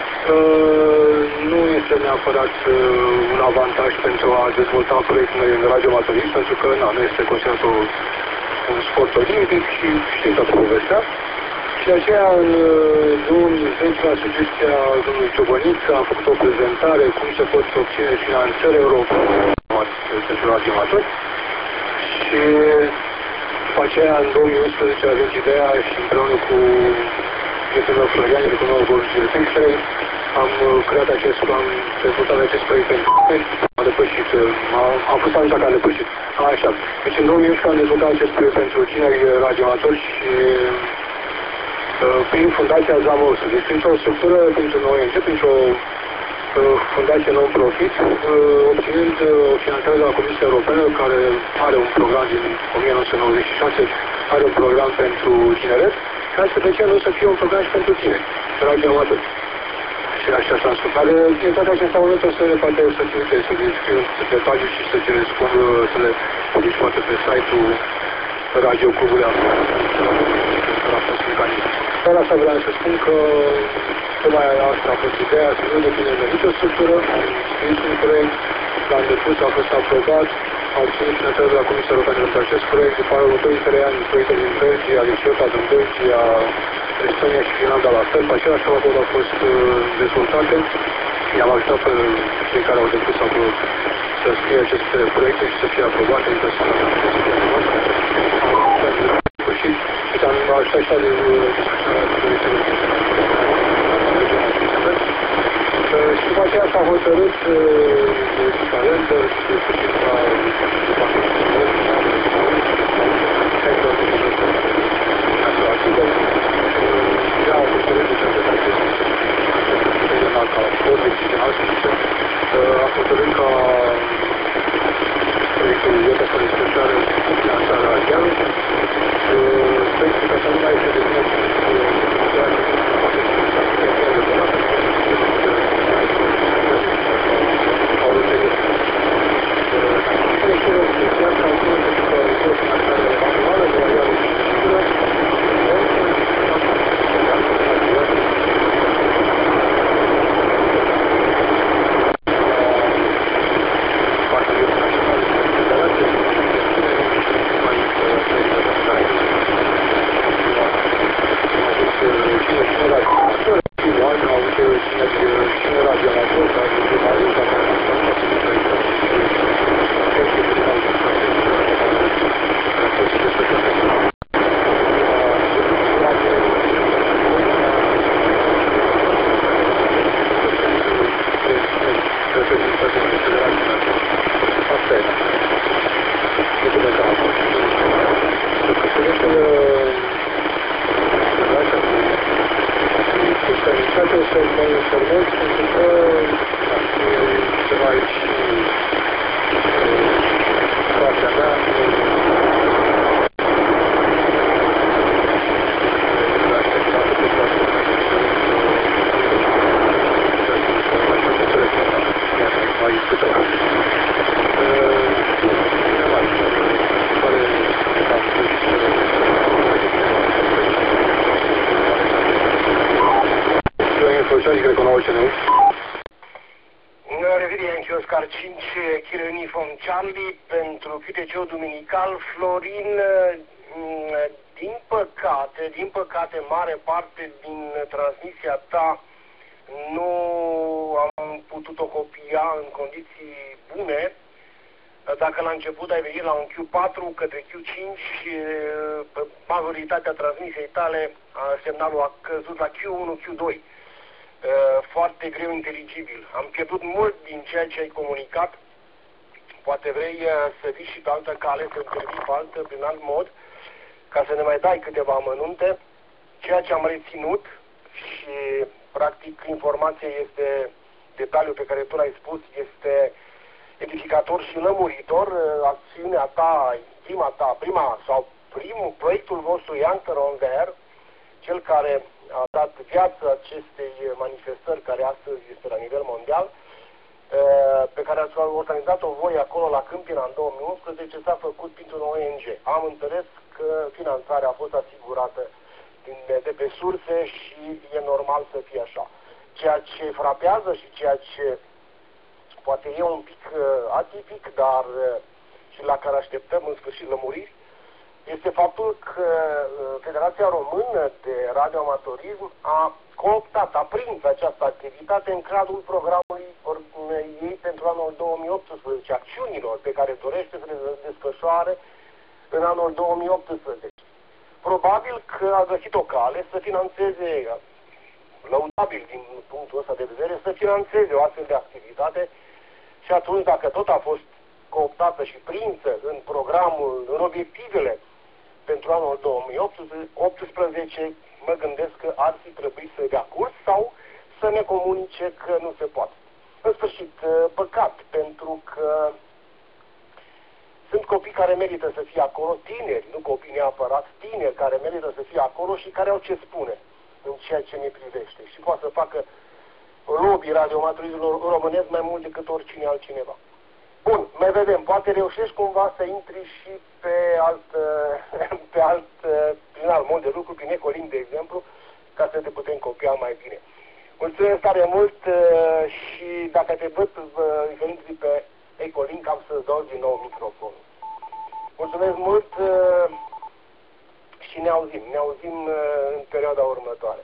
nu este neapărat un avantaj pentru a dezvolta proiectul în radioamatorism, pentru că nu este considerat un sport olimpic și știm toată povestea. Și de aceea, în 2010, la sugestia domnului Ciobăniță, a făcut o prezentare cum se pot obține finanțări europene pentru radioamatori. Și După aceea, în 2011, a venit ideea și împreună cu prietenul Florian, de cu nouă Golf Extra, am creat acest plan, dezvoltat acest proiect pentru a depășit, am fost atunci care a depășit. Așa. Deci în 2011 am dezvoltat acest proiect pentru tineri radioamatori și prin Fundația Zamorsu. Deci printr-o structură, printr-un ONG, printr-o fundație non-profit, obținând finanțare de la Comisia Europeană, care are un program din 1996, are un program pentru tineret, ca să de ce nu să fie un program și pentru tineri, radioamatori. Și așa s-a spus. Dar din toate acestea momente o să le poate să trimite, să descriu detalii și să ți le spun, să le publici poate pe site-ul Radio Clubului Afro. Dar asta vreau să spun că tocmai asta a fost ideea, să nu depinde de nicio structură, am scris un proiect, l-am depus, a fost aprobat, am obținut finanțare de la Comisia Europeană pentru acest proiect, după următorii 3 ani, proiecte din Belgia, din Ciota, din Belgia, Estonia și Finlanda la fel, pe același raport au fost dezvoltate. I-am ajutat pe cei care au depus acolo să scrie aceste proiecte și să fie aprobate, adică să fie aprobate. Am sfârșit și am ajutat și de discuționarea proiectelor. Și după aceea s-a hotărât de talentă și de sfârșit la a hotărât ca proiectul IOTA să desfășoare finanțarea radială, pentru că să nu mai se devină Oscar 5, Kilo Uniform Charlie, pentru QTC Duminical. Florin, din păcate, mare parte din transmisia ta nu am putut-o copia în condiții bune. Dacă la început ai venit la un Q4 către Q5 și majoritatea transmisiei tale, semnalul a căzut la Q1, Q2. Foarte greu inteligibil. Am pierdut mult din ceea ce ai comunicat. Poate vrei să vii și pe altă cale, să intervii prin alt mod, ca să ne mai dai câteva amănunte. Ceea ce am reținut și practic informația este, detaliul pe care tu l-ai spus, este edificator și lămuritor. Acțiunea ta, primul proiectul vostru Young on the Air, cel care a dat viață acestei manifestări care astăzi este la nivel mondial, pe care ați organizat-o voi acolo la Câmpina în 2011, s-a făcut printr-un ONG. Am înțeles că finanțarea a fost asigurată de pe surse și e normal să fie așa. Ceea ce frapează și ceea ce poate e un pic atipic, dar și la care așteptăm în sfârșit lămuriri, este faptul că Federația Română de Radioamatorism a cooptat, a prins această activitate în cadrul programului ei pentru anul 2018, acțiunilor pe care dorește să le desfășoare în anul 2018. Probabil că a găsit o cale să financeze, lăudabil din punctul ăsta de vedere, să financeze o astfel de activitate și atunci, dacă tot a fost cooptată și prinsă în programul, în obiectivele pentru anul 2018, mă gândesc că ar fi trebuit să dea curs sau să ne comunice că nu se poate. În sfârșit, păcat, pentru că sunt copii care merită să fie acolo, tineri, nu copii neapărat, tineri care merită să fie acolo și care au ce spune în ceea ce ne privește și poate să facă lobby radioamatorismului românesc mai mult decât oricine altcineva. Bun, mai vedem, poate reușești cumva să intri și prin alt mod de lucru, prin Ecolink, de exemplu, ca să te putem copia mai bine. Mulțumesc tare mult și dacă te văd că intri pe Ecolink, am să-ți dau din nou microfonul. Mulțumesc mult și ne auzim în perioada următoare.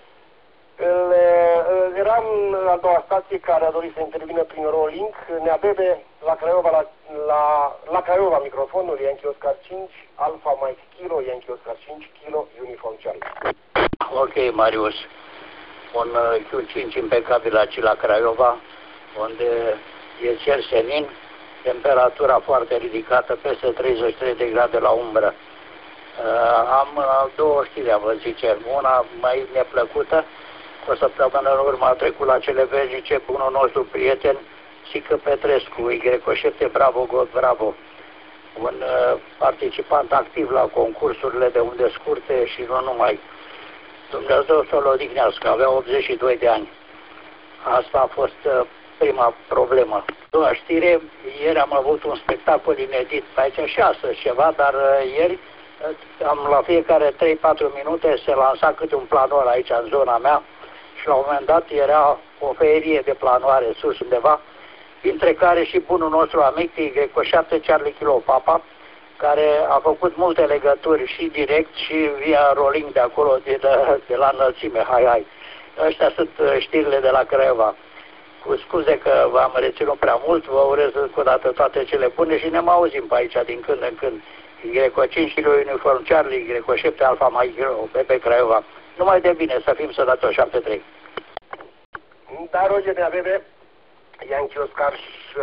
Eram la doua stație care a dorit să intervină prin Rolink, Neabebe, la Craiova, la Craiova microfonul, Yankee Oscar 5, Alpha Mike Kilo, Yankee Oscar 5, Kilo, Uniform Charlie. Ok, Marius. Un Q5 impecabil aici la Craiova, unde e cer senin, temperatura foarte ridicată, peste 33 de grade la umbră. Am două știri, vă zice. Una mai neplăcută. O săptămână în urmă a trecut la cele veșnice bunul nostru prieten Sică Petrescu, Y7 Bravo God Bravo, un participant activ la concursurile de unde scurte și nu numai. Dumnezeu să-l odihnească, avea 82 de ani. Asta a fost prima problemă. Doua știre, ieri am avut un spectacol inedit, aici și astăzi ceva, dar ieri la fiecare 3-4 minute se lansa câte un planoar aici în zona mea și la un moment dat era o ferie de planoare sus undeva, dintre care și bunul nostru amic Y7 Charlie Kilo Papa, care a făcut multe legături și direct și via Rolling de acolo, de la înălțime. Hai. Ăștia sunt știrile de la Craiova. Cu scuze că v-am reținut prea mult, vă urez încă o dată toate cele bune și ne mai auzim pe aici din când în când. Y5 Kilo Uniform Charlie, Y7 Alpha Mike Bebe Craiova. Numai de bine, să fim sănătoși, 7-3. Da, Roger, ne avem Yankee Oscar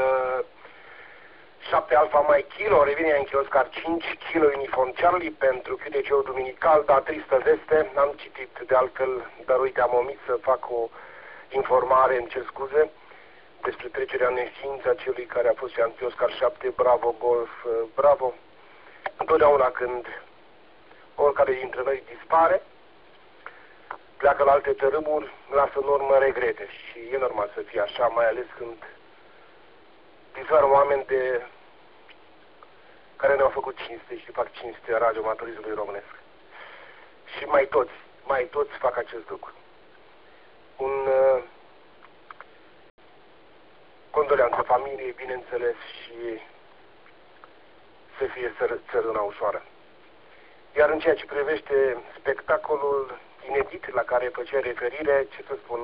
7 Alpha Mike Kilo, revine Yankee Oscar 5 Kilo Uniform Charlie pentru QTC-ul duminical, da, tristă veste, n-am citit de altfel, dar uite, am omis să fac o informare, îmi cer scuze, despre trecerea în neștiință a celui care a fost Yankee Oscar 7 Bravo Golf Bravo. Întotdeauna când oricare dintre noi dispare, pleacă la alte tărâmuri, lasă în urmă regrete și e normal să fie așa, mai ales când dispar oameni care ne-au făcut cinste și fac cinste radioamatorismului românesc. Și mai toți fac acest lucru. Condoleanță familiei, bineînțeles, și să fie țărâna ușoară. Iar în ceea ce privește spectacolul inedit la care făcea referire, ce să spun,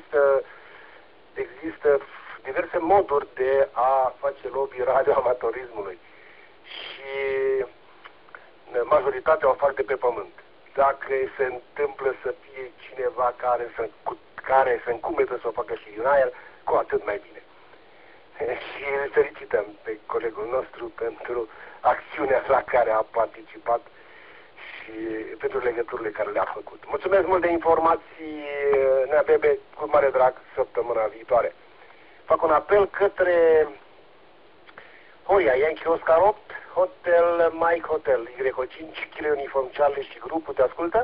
există diverse moduri de a face lobby radioamatorismului și majoritatea o fac de pe pământ. Dacă se întâmplă să fie cineva care se încumetă să o facă și din aer, cu atât mai bine. Și îl felicităm pe colegul nostru pentru acțiunea la care a participat și pentru legăturile care le-a făcut. Mulțumesc mult de informații, Nea Bebe, cu mare drag, săptămâna viitoare. Fac un apel către Horia, Yankee Oscar 8, Hotel Mike Hotel, Y5, Kilo Uniform Charlie și grupul, te ascultă?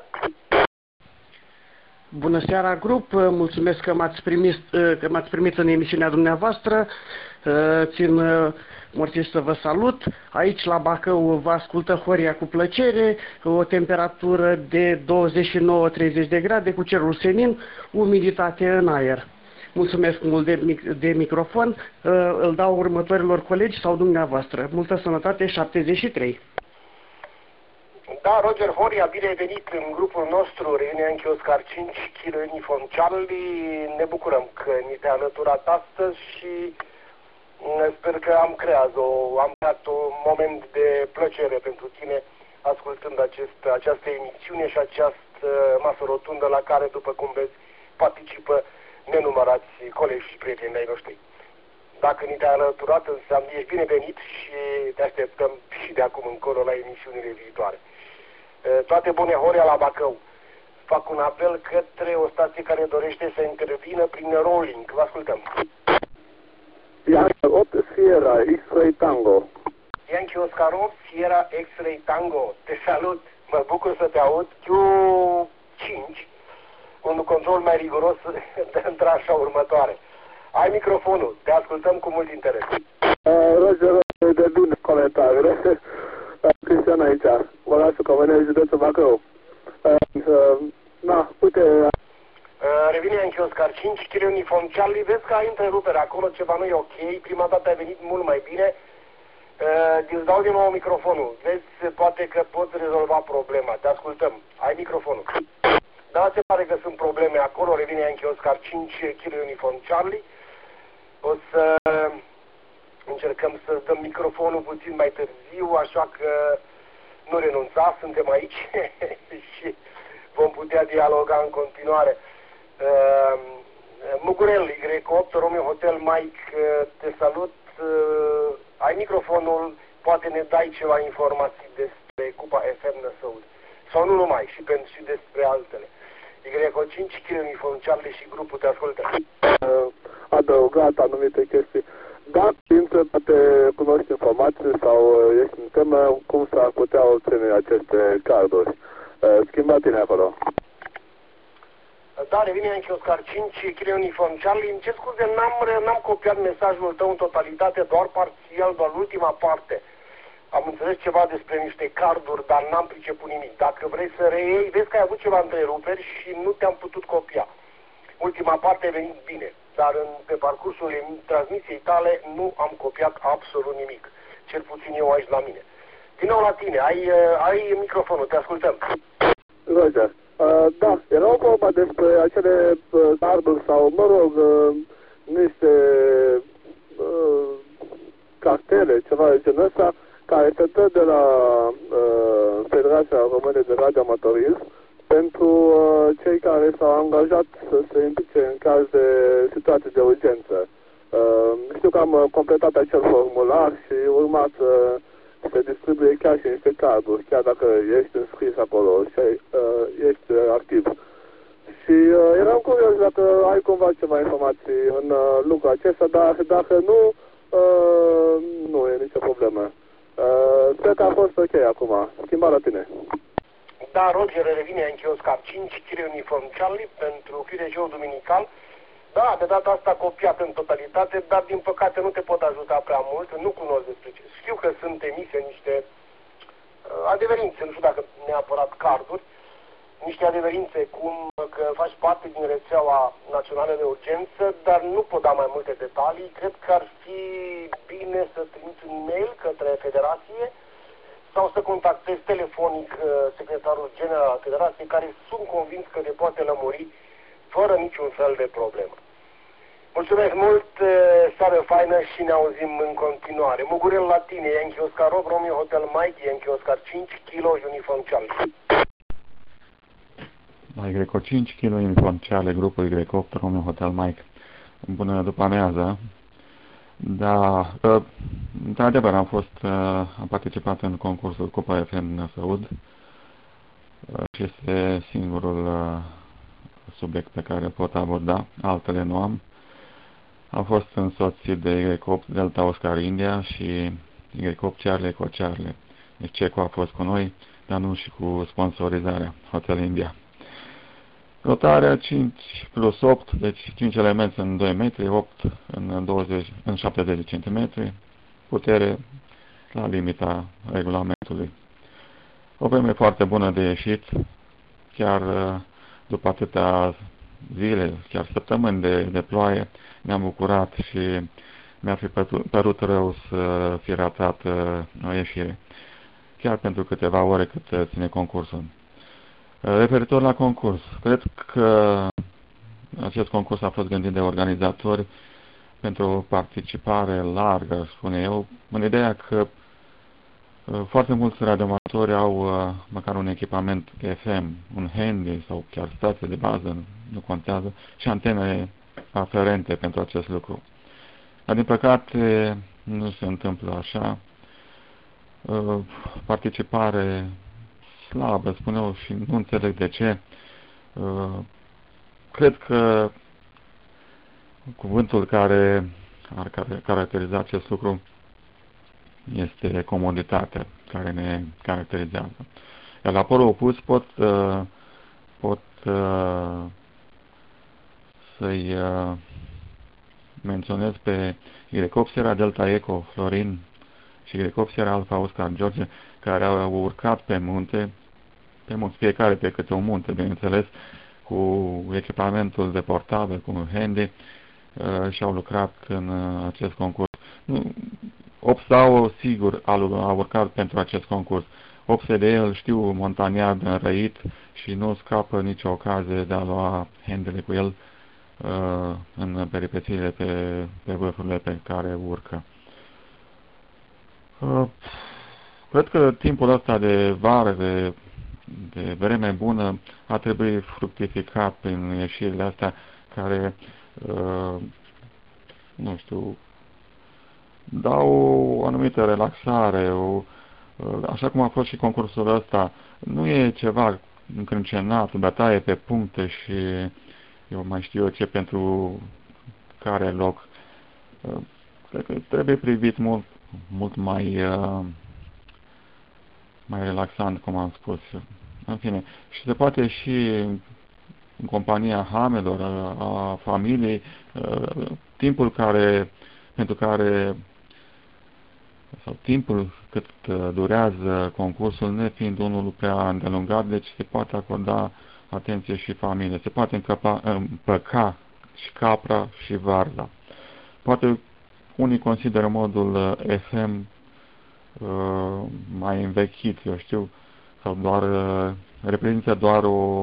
Bună seara, grup! Mulțumesc că m-ați primit în emisiunea dumneavoastră. Țin morții să vă salut. Aici la Bacău vă ascultă Horia cu plăcere, o temperatură de 29-30 de grade cu cerul senin, umiditate în aer. Mulțumesc mult de microfon. Îl dau următorilor colegi sau dumneavoastră. Multă sănătate, 73. Da, Roger Horia, bine ai venit în grupul nostru, reuniunea Yankee Oscar 5, Kilo Uniform Charlie. Ne bucurăm că ni te-ai alăturat astăzi și Sper că am creat un moment de plăcere pentru tine ascultând această emisiune și această masă rotundă la care, după cum vezi, participă nenumărați colegi și prieteni ai noștri. Dacă ni te-ai alăturat, înseamnă ești binevenit și te așteptăm și de acum încolo la emisiunile viitoare. Toate bune, Horea la Bacău. Fac un apel către o stație care dorește să intervină prin rolling. Vă ascultăm. Yankee 8 Sierra X-Ray Tango. Yankee Oscar 8 Sierra X-Ray Tango. Te salut, mă bucur să te aud. Q5, un control mai riguros în tranșa următoare. Ai microfonul, te ascultăm cu mult interes. Roger, de bine comentariile. Cristian aici, orașul Comeneu, județul Bacău. Uite... Revine Yankee Oscar 5, Kilo Uniform Charlie, vezi că ai întrerupere acolo, ceva nu e ok, prima dată ai venit mult mai bine. Îți dau din nou microfonul, vezi, poate că poți rezolva problema, te ascultăm, ai microfonul. Dar se pare că sunt probleme acolo, revine Yankee Oscar 5, Kilo Uniform Charlie. O să încercăm să dăm microfonul puțin mai târziu, așa că nu renunța, suntem aici și vom putea dialoga în continuare. Mugurel, Y8, Romeo Hotel Mike, te salut. Ai microfonul, poate ne dai ceva informații despre Cupa FM Năsăud. Sau nu numai, și despre altele. Y5, Kilo Uniform Charlie și grupul te ascultă. Adăugat anumite chestii. Dacă intră, poate cunoști informații sau ești în temă, cum s-ar putea obține aceste carduri? Schimbați-ne acolo. Da, revine Yankee Oscar 5, Kilo Uniform Charlie. Îmi cer scuze, n-am copiat mesajul tău în totalitate, doar parțial, doar ultima parte. Am înțeles ceva despre niște carduri, dar n-am priceput nimic. Dacă vrei să reiei, vezi că ai avut ceva întreruperi și nu te-am putut copia. Ultima parte a venit bine, dar pe parcursul transmisiei tale nu am copiat absolut nimic. Cel puțin eu aici la mine. Din nou la tine, ai microfonul, te ascultăm. Roger. Da, era o vorba despre acele carduri sau, mă rog, niște cartele, ceva de genul ăsta, care se dă de la Federația Română de Radioamatorism pentru cei care s-au angajat să se implice în caz de situații de urgență. Știu că am completat acel formular și urma să se distribuie chiar și niște carduri, chiar dacă ești înscris acolo și ești activ. Și eram curios dacă ai cumva ceva informații în lucrul acesta, dar dacă nu, nu e nicio problemă. Sper că a fost ok acum. Schimba la tine. Da, Roger, revine Yankee Oscar 5, Kilo Uniform Charlie pentru QRJ Duminical. Da, de data asta copiat în totalitate, dar din păcate nu te pot ajuta prea mult, nu cunosc despre ce. Știu că sunt emise niște adeverințe, nu știu dacă neapărat carduri, niște adeverințe cum că faci parte din rețeaua națională de urgență, dar nu pot da mai multe detalii. Cred că ar fi bine să trimiți un e-mail către Federație sau să contactezi telefonic secretarul general al Federației, care sunt convins că te poate lămuri fără niciun fel de problemă. Mulțumesc mult, seară faină și ne auzim în continuare. Mugurel la tine, Yankee Oscar 8, Romeo Hotel Mike, Yankee Oscar 5, Kilo Uniform Charlie. La Y5, Kilo Uniform Charlie, grupul Y8, Romeo Hotel Mike. Bună după amiază. Da, într-adevăr am participat în concursul Cupa FM Năsăud și este singurul subiect pe care pot aborda, altele nu am. Am fost însoțit de Y8 Delta Oscar India și Y8 Charlie Eco Charlie. Deci CECO a fost cu noi, dar nu și cu sponsorizarea Hotel India. Rotarea 5 plus 8, deci 5 elemente în 2 metri, 8 în 70 de cm, putere la limita regulamentului. O vreme foarte bună de ieșit, chiar după atâtea zile, chiar săptămâni de ploaie, ne-am bucurat și mi-ar fi părut rău să fi ratat o ieșire, chiar pentru câteva ore cât ține concursul. Referitor la concurs, cred că acest concurs a fost gândit de organizatori pentru o participare largă, spune eu, în ideea că foarte mulți radioamatori au măcar un echipament FM, un handy sau chiar stație de bază, nu contează, și antene aferente pentru acest lucru. Dar din păcate nu se întâmplă așa. Participare slabă, spun eu, și nu înțeleg de ce. Cred că cuvântul care ar caracteriza acest lucru este comoditatea care ne caracterizează. Iar la polul opus pot să-i menționez pe Grecopsera Delta Eco Florin și Grecopsera Alpha Oscar George, care au urcat pe munte, fiecare pe câte un munte, bineînțeles, cu echipamentul de portabil, cu un handy, și au lucrat în acest concurs. 8 sau sigur a urcat pentru acest concurs. 8 de el știu montaniad înrăit și nu scapă nicio ocazie de a lua handele cu el în peripețiile pe vârfurile pe care urcă. Cred că timpul ăsta de vară, de vreme bună, a trebuit fructificat prin ieșirile astea care, nu știu, dau o anumită relaxare, așa cum a fost și concursul ăsta. Nu e ceva încrâncenat, bătaie pe puncte și eu mai știu eu ce pentru care loc. Cred că trebuie privit mult mai relaxant, cum am spus. În fine, și se poate și în compania hamelor, a familiei, timpul timpul cât durează concursul, nefiind unul prea îndelungat, deci se poate acorda atenție și familie. Se poate împăca și capra și varza. Poate unii consideră modul FM mai învechit, eu știu, sau reprezintă doar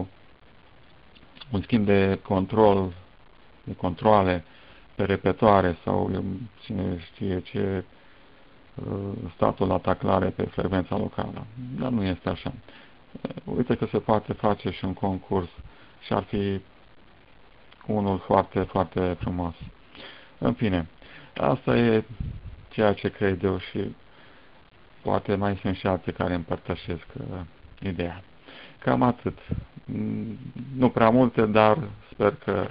un schimb de controle pe repetoare sau cine știe ce, statul la taclare pe frecvența locală. Dar nu este așa. Uite că se poate face și un concurs și ar fi unul foarte, foarte frumos. În fine, asta e ceea ce cred eu și poate mai sunt și alții care împărtășesc ideea. Cam atât. Nu prea multe, dar sper că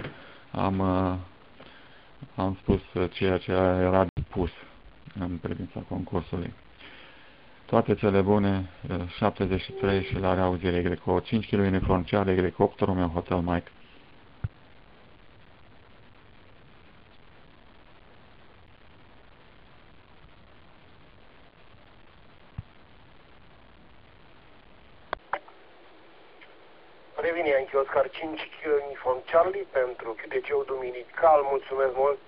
am spus ceea ce era de spus în privința concursului. Toate cele bune, 73 și la reauzire Greco, 5 kg uniform Charlie Greco 8 Romeo Hotel Mike. Revine Yankee Oscar 5 kg uniform Charlie pentru QTC-ul duminical. Mulțumesc mult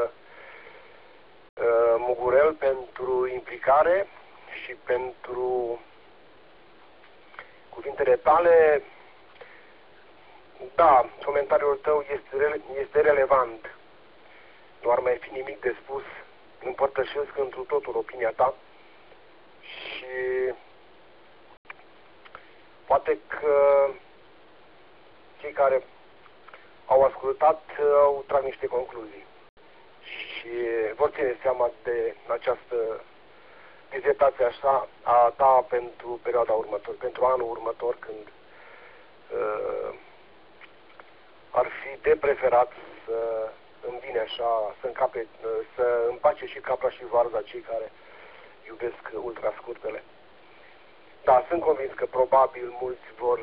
Mugurel pentru implicare și pentru cuvintele tale. Da, comentariul tău este relevant. Nu ar mai fi nimic de spus. Împărtășesc întru totul opinia ta și poate că cei care au ascultat au tras niște concluzii și vor ține seama de această dizertație așa a ta pentru perioada următoare, pentru anul următor, când ar fi de preferat să învine așa, să împace și capra și varza cei care iubesc ultrascurtele. Da, sunt convins că probabil mulți vor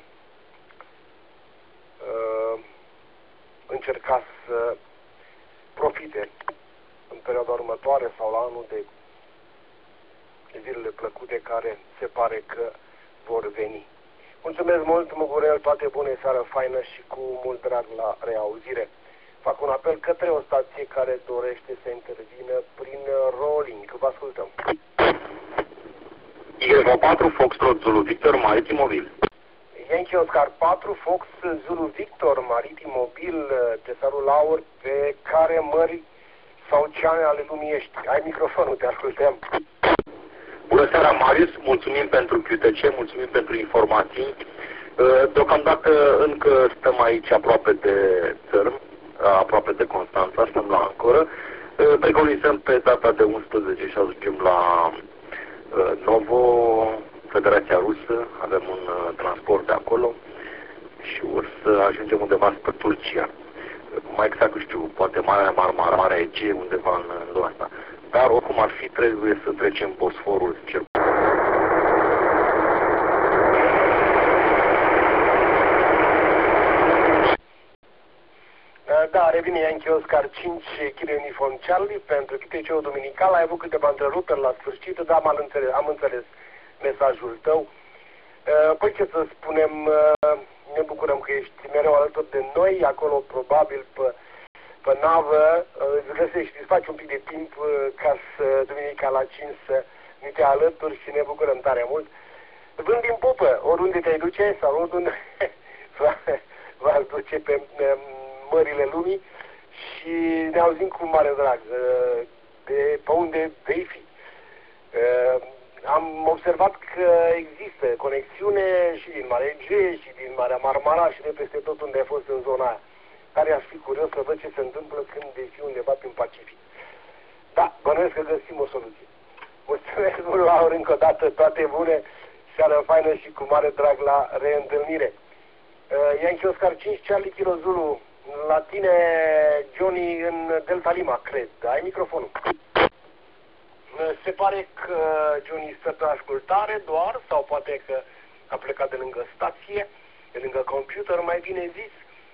încerca să profite în perioada următoare sau la anul de zilele plăcute care se pare că vor veni. Mulțumesc mult, Mugurel, toate bune, seară faină și cu mult drag la reauzire. Fac un apel către o stație care dorește să intervină prin rolling. Vă ascultăm. Y4 Foxtrot Zulu Victor Maritim Mobil. Yankee Oscar 4 Fox Zulu Victor Maritim Mobil, cesarul Laur, pe care mări sau ce ale lumii ești? Ai microfonul, te ascultăm. Bună seara, Marius, mulțumim pentru QTC, mulțumim pentru informații. Deocamdată încă stăm aici aproape de țărm, aproape de Constanța, stăm la ancoră. Preconizăm pe data de 11 și ajungem la Novo, Federația Rusă, avem un transport de acolo și o să ajungem undeva spre Turcia. Mai exact, nu știu, poate Marea Marmara, Marea Egee, undeva în zona asta. Dar oricum ar fi, trebuie să trecem Bosforul cel. Da, revine Yankee Oscar 5 kg uniform Charlie pentru QTC-ul dominical. Ai avut câteva întreruperi la sfârșit, dar am înțeles mesajul tău. Păi ce să spunem, ne bucurăm că ești mereu alături de noi, acolo probabil pe navă, îți găsești, îți faci un pic de timp ca să duminica la 5 să ne te alături și ne bucurăm tare mult. Vând din pupă, oriunde te-ai duce sau oriunde v-ați duce pe mările lumii și ne auzim cu mare drag de pe unde vei fi. Am observat că există conexiune și din Marea Egee și din Marea Marmara și de peste tot unde ai fost în zona aia. Care aș fi curios să văd ce se întâmplă când vei fi undeva prin Pacific. Da, bănuiesc că găsim o soluție. Mulțumesc mult, Laur, încă o dată, toate bune, seară faină și cu mare drag la reîntâlnire. Yankee Oscar 5, Charlie Kilo Zulu, la tine, Johnny, în Delta Lima, cred. Ai microfonul. Se pare că Johnny stă pe ascultare doar, sau poate că a plecat de lângă stație, de lângă computer, mai bine zis.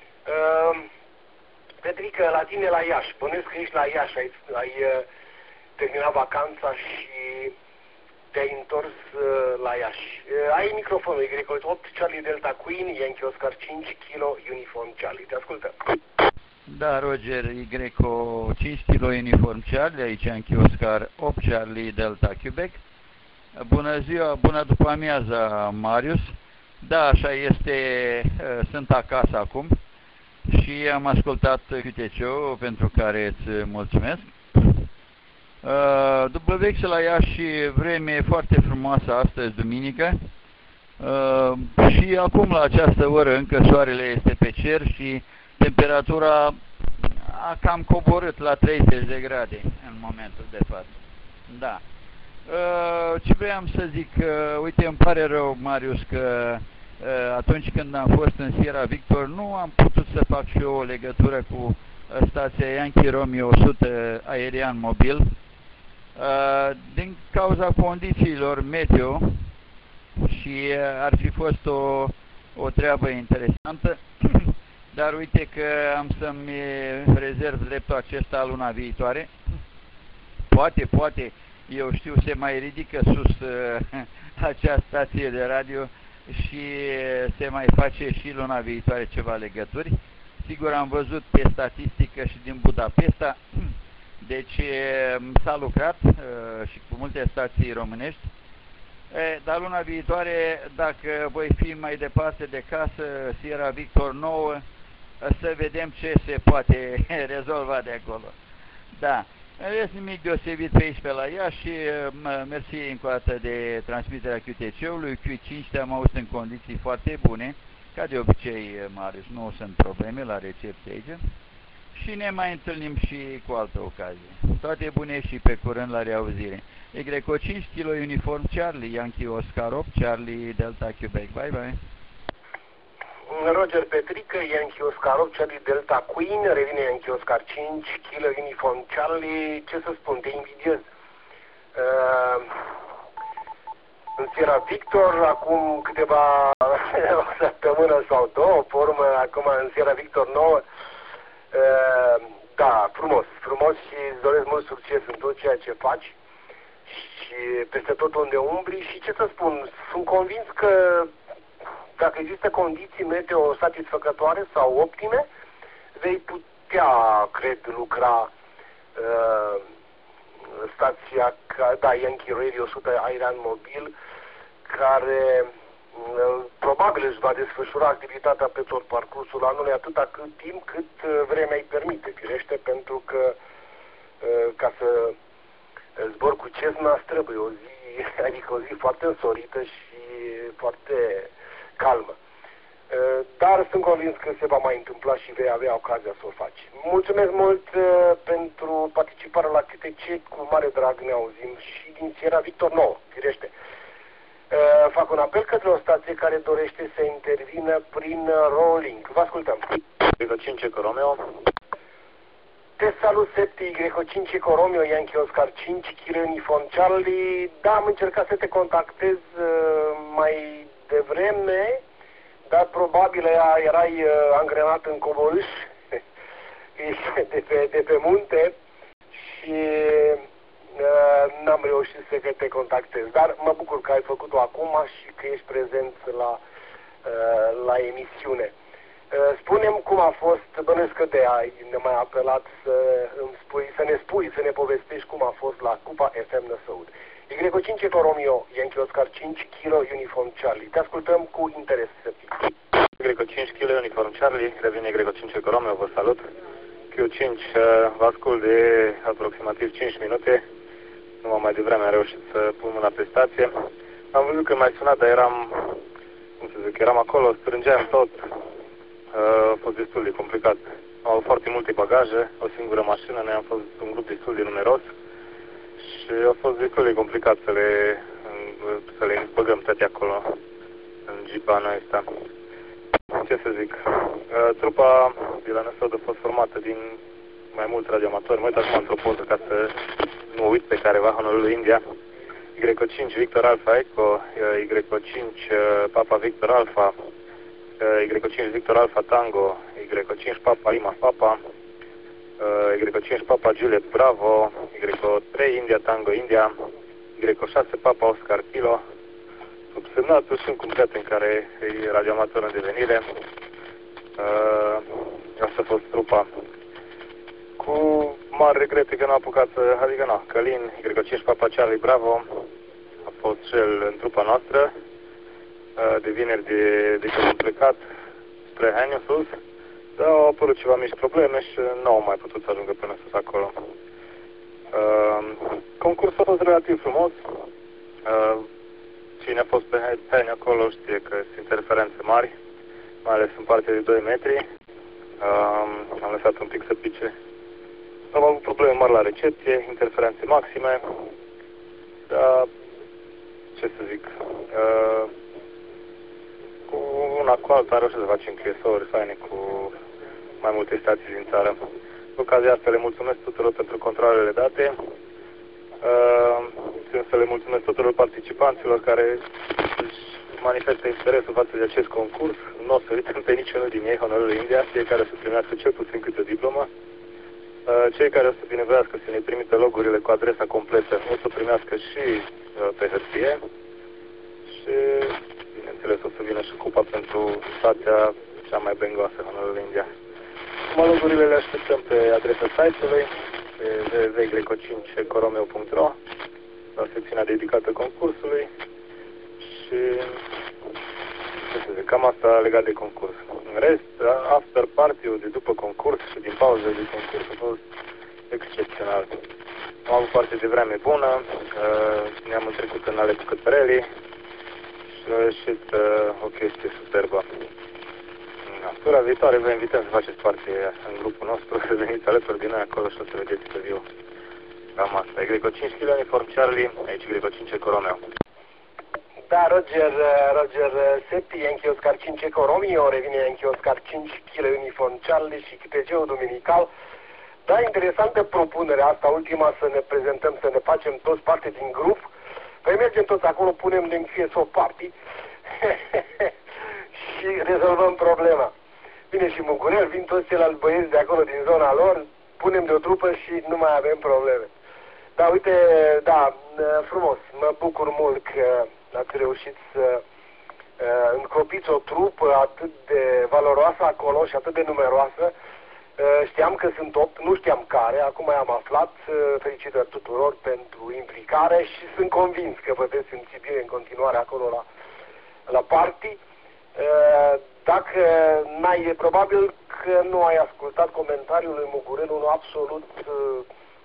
Petrică, la tine la Iași, bănuiesc că ești la Iași, ai terminat vacanța și te-ai întors la Iași. Ai microfonul, Y8 Charlie Delta Queen, Yankee Oscar 5 kg Uniform Charlie, te ascultă. Da, Roger, Y 5 kg Uniform Charlie, aici Yankee Oscar 8 Charlie Delta Quebec. Bună ziua, bună după amiaza, Marius. Da, așa este, sunt acasă acum și am ascultat QTC-ul pentru care îți mulțumesc. După vechi la Iași, vreme foarte frumoasă astăzi, duminică, și acum la această oră încă soarele este pe cer și temperatura a cam coborât la 30 de grade în momentul de față. Da. Ce vreau să zic, uite, îmi pare rău, Marius, că atunci când am fost în Sierra Victor nu am putut să fac și eu o legătură cu stația Yankee Romeo 100 aerian mobil din cauza condițiilor meteo și ar fi fost o treabă interesantă, dar uite că am să-mi rezerv dreptul acesta luna viitoare. Poate, eu știu, se mai ridică sus acea stație de radio și se mai face și luna viitoare ceva legături. Sigur, am văzut pe statistică și din Budapesta, deci s-a lucrat și cu multe stații românești, dar luna viitoare, dacă voi fi mai departe de casă, Sierra Victor 9, să vedem ce se poate rezolva de acolo. Da. Este nimic deosebit pe aici, pe la ea și mersi încă o dată de transmiterea QTC-ului. Q5 te-am auzit în condiții foarte bune, ca de obicei, Marius, nu sunt probleme la recepție aici. Și ne mai întâlnim și cu altă ocazie. Toate bune și pe curând la reauzire. Y5 kg Uniform Charlie, Yankee Oscar 8, Charlie Delta Quebec. Bye bye. Roger Petrică, Yankee Oscar 8, Charlie Delta Queen, revine Yankee Oscar 5 kg Uniform Charlie. Ce să spun, te invidiez. În Sierra Victor, acum câteva o săptămână sau două, pe urmă, acum în Sierra Victor 9. Da, frumos și îți doresc mult succes în tot ceea ce faci și peste tot unde umbli și ce să spun, sunt convins că dacă există condiții meteo satisfăcătoare sau optime, vei putea, cred, lucra stația, da, Yankee Radio 100 aerian mobil, care probabil își va desfășura activitatea pe tot parcursul anului atâta cât timp cât vremea îi permite, firește, pentru că ca să zbor cu Cessna trebuie o zi, adică o zi foarte însorită și foarte calmă. Dar sunt convins că se va mai întâmpla și vei avea ocazia să o faci. Mulțumesc mult pentru participarea la QTC, cu mare drag ne auzim și din Sierra Victor 9, firește. Fac un apel către o stație care dorește să intervină prin rolling. Vă ascultăm. Y5 Eco Romeo. Te salut, Septi, Y5 Eco Romeo, Yankee Oscar 5, Kilo Uniform Charlie. Da, am încercat să te contactez mai devreme, dar probabil erai angrenat în coborâș de pe munte și n-am reușit să te contactez. Dar mă bucur că ai făcut-o acum și că ești prezent la emisiune. Spune-mi cum a fost, bănuiesc că te-ai mai apelat să ne povestești cum a fost la Cupa FM Năsăud. Y5 Eco Romeo, Yankee Oscar 5, Kilo Uniform Charlie. Te ascultăm cu interes, să fii. Y5 Kilo Uniform Charlie, revine Y5 Eco Romeo, vă salut. Q5, vă ascult de aproximativ 5 minute. Numai mai devreme am reușit să pun mâna pe stație. Am văzut că m-ai sunat, dar eram acolo, strângeam tot. A fost destul de complicat. Am avut foarte multe bagaje, o singură mașină, ne-am fost un grup destul de numeros și a fost destul de complicat să le băgăm toate acolo în jeep-anul ăsta. Ce să zic, trupa de la Năsăud a fost formată din mai mulți radioamatori. Mă uit acum într-o poză ca să nu uit pe careva, Honolulu, India. Y5 Victor Alpha Echo, Y5 Papa Victor Alpha, Y5 Victor Alpha Tango, Y5 Papa Lima Papa, Y5 Papa Juliet Bravo, Y3 India Tango India, Y6 Papa Oscar Kilo, subsemnatul și un prieten care e radioamator în devenire. Asta a fost trupa. Cu mari regrete că n-a apucat Călin, Y5 Papa Charlie Bravo, a fost și el în trupa noastră. De vineri de când am plecat spre Heniu sus, dar au apărut ceva mici probleme și nu au mai putut să ajungă până sus acolo. Concursul a fost relativ frumos. Cine a fost pe Heniu acolo știe că sunt interferențe mari, mai ales în partea de 2 metri. Am lăsat un pic să pice. Am avut probleme mari la recepție, interferențe maxime, dar ce să zic, cu una cu alta am reușit să facem cliesouri faine cu mai multe stații din țară. Cu ocazia asta le mulțumesc tuturor pentru controlele date. Țin să le mulțumesc tuturor participanților care își manifestă interesul față de acest concurs. Nu o să uităm pe niciunul din ei, Honolulu, India, fiecare să primească cel puțin câte o diplomă. Cei care o să binevoiască să ne trimită logurile cu adresa completă o să primească și pe hârtie și, bineînțeles, o să vină și cupa pentru stația cea mai bengoasă, Honolulu, India. Acum logurile le așteptăm pe adresa site-ului, pe www.greco5ecoromeo.ro, la secțiunea dedicată concursului și cam asta legat de concurs. În rest, after party-ul de după concurs și din pauză de concurs a fost excepțional. Am avut parte de vreme bună, ne-am întrecut în ale cu Cătărelii și a ieșit o chestie superbă. Tura viitoare vă invităm să faceți parte în grupul nostru, să veniți alături de noi acolo și o să vedeți pe viu. Cam asta. Y5 Kilo Uniform Charlie, aici Y5 Eco Romeo. Da, Roger Septi, Yankee Oscar 5 Eco Romeo, revine Yankee Oscar 5 Kilo Uniform Charlie și QTC-ul duminical. Da, interesantă propunerea asta, ultima, să ne prezentăm, să ne facem toți parte din grup. Păi mergem toți acolo, punem din FSO Party și rezolvăm problema. Vine și Mugurel, vin toți ceilalți băieți de acolo, din zona lor, punem de o trupă și nu mai avem probleme. Da, uite, da, frumos, mă bucur mult că ați reușit să încropiți o trupă atât de valoroasă acolo și atât de numeroasă. Știam că sunt 8, nu știam care, acum am aflat. Felicitări tuturor pentru implicare și sunt convins că vă veți simți bine în continuare acolo la party. Dacă n-ai, probabil că nu ai ascultat comentariul lui Mugurel, unul absolut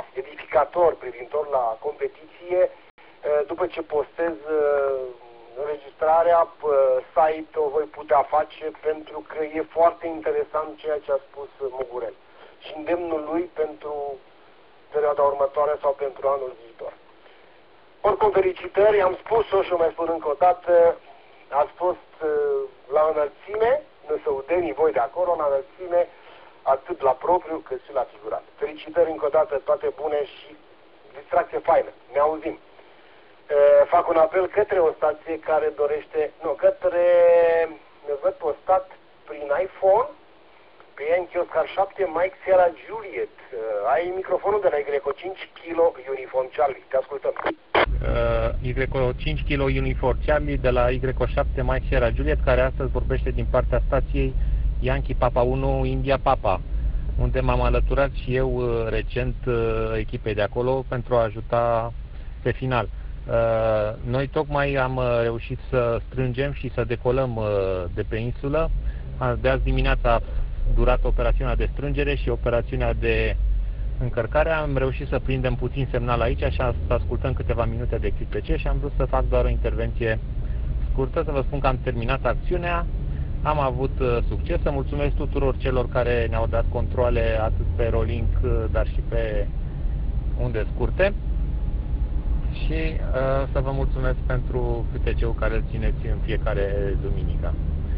edificator privitor la competiție. După ce postez înregistrarea pe site, o voi putea face pentru că e foarte interesant ceea ce a spus Mugurel și îndemnul lui pentru perioada următoare sau pentru anul viitor. Oricum, felicitări, am spus-o și o mai spun încă o dată, ați fost la înălțime, năsăudenii voi de acolo, la înălțime, atât la propriu cât și la figurat. Felicitări încă o dată, toate bune și distracție faină. Ne auzim. Fac un apel către o stație care dorește, ne văd postat prin iPhone, pe Yankee Oscar 7, Mike Sierra Juliet. Ai microfonul de la Greco 5 kg Uniform Charlie, te ascultăm. Greco 5 kg Uniform Charlie de la Greco 7, Mike Sierra Juliet, care astăzi vorbește din partea stației Yankee Papa 1 India Papa, unde m-am alăturat și eu recent echipei de acolo pentru a ajuta pe final. Noi tocmai am reușit să strângem și să decolăm de pe insulă. De azi dimineața a durat operațiunea de strângere și operațiunea de încărcare. Am reușit să prindem puțin semnal aici și să ascultăm câteva minute de QTC și am vrut să fac doar o intervenție scurtă, să vă spun că am terminat acțiunea, am avut succes. Să mulțumesc tuturor celor care ne-au dat controale atât pe rolling, dar și pe unde scurte. Și să vă mulțumesc pentru QTC-ul care îl țineți în fiecare duminică.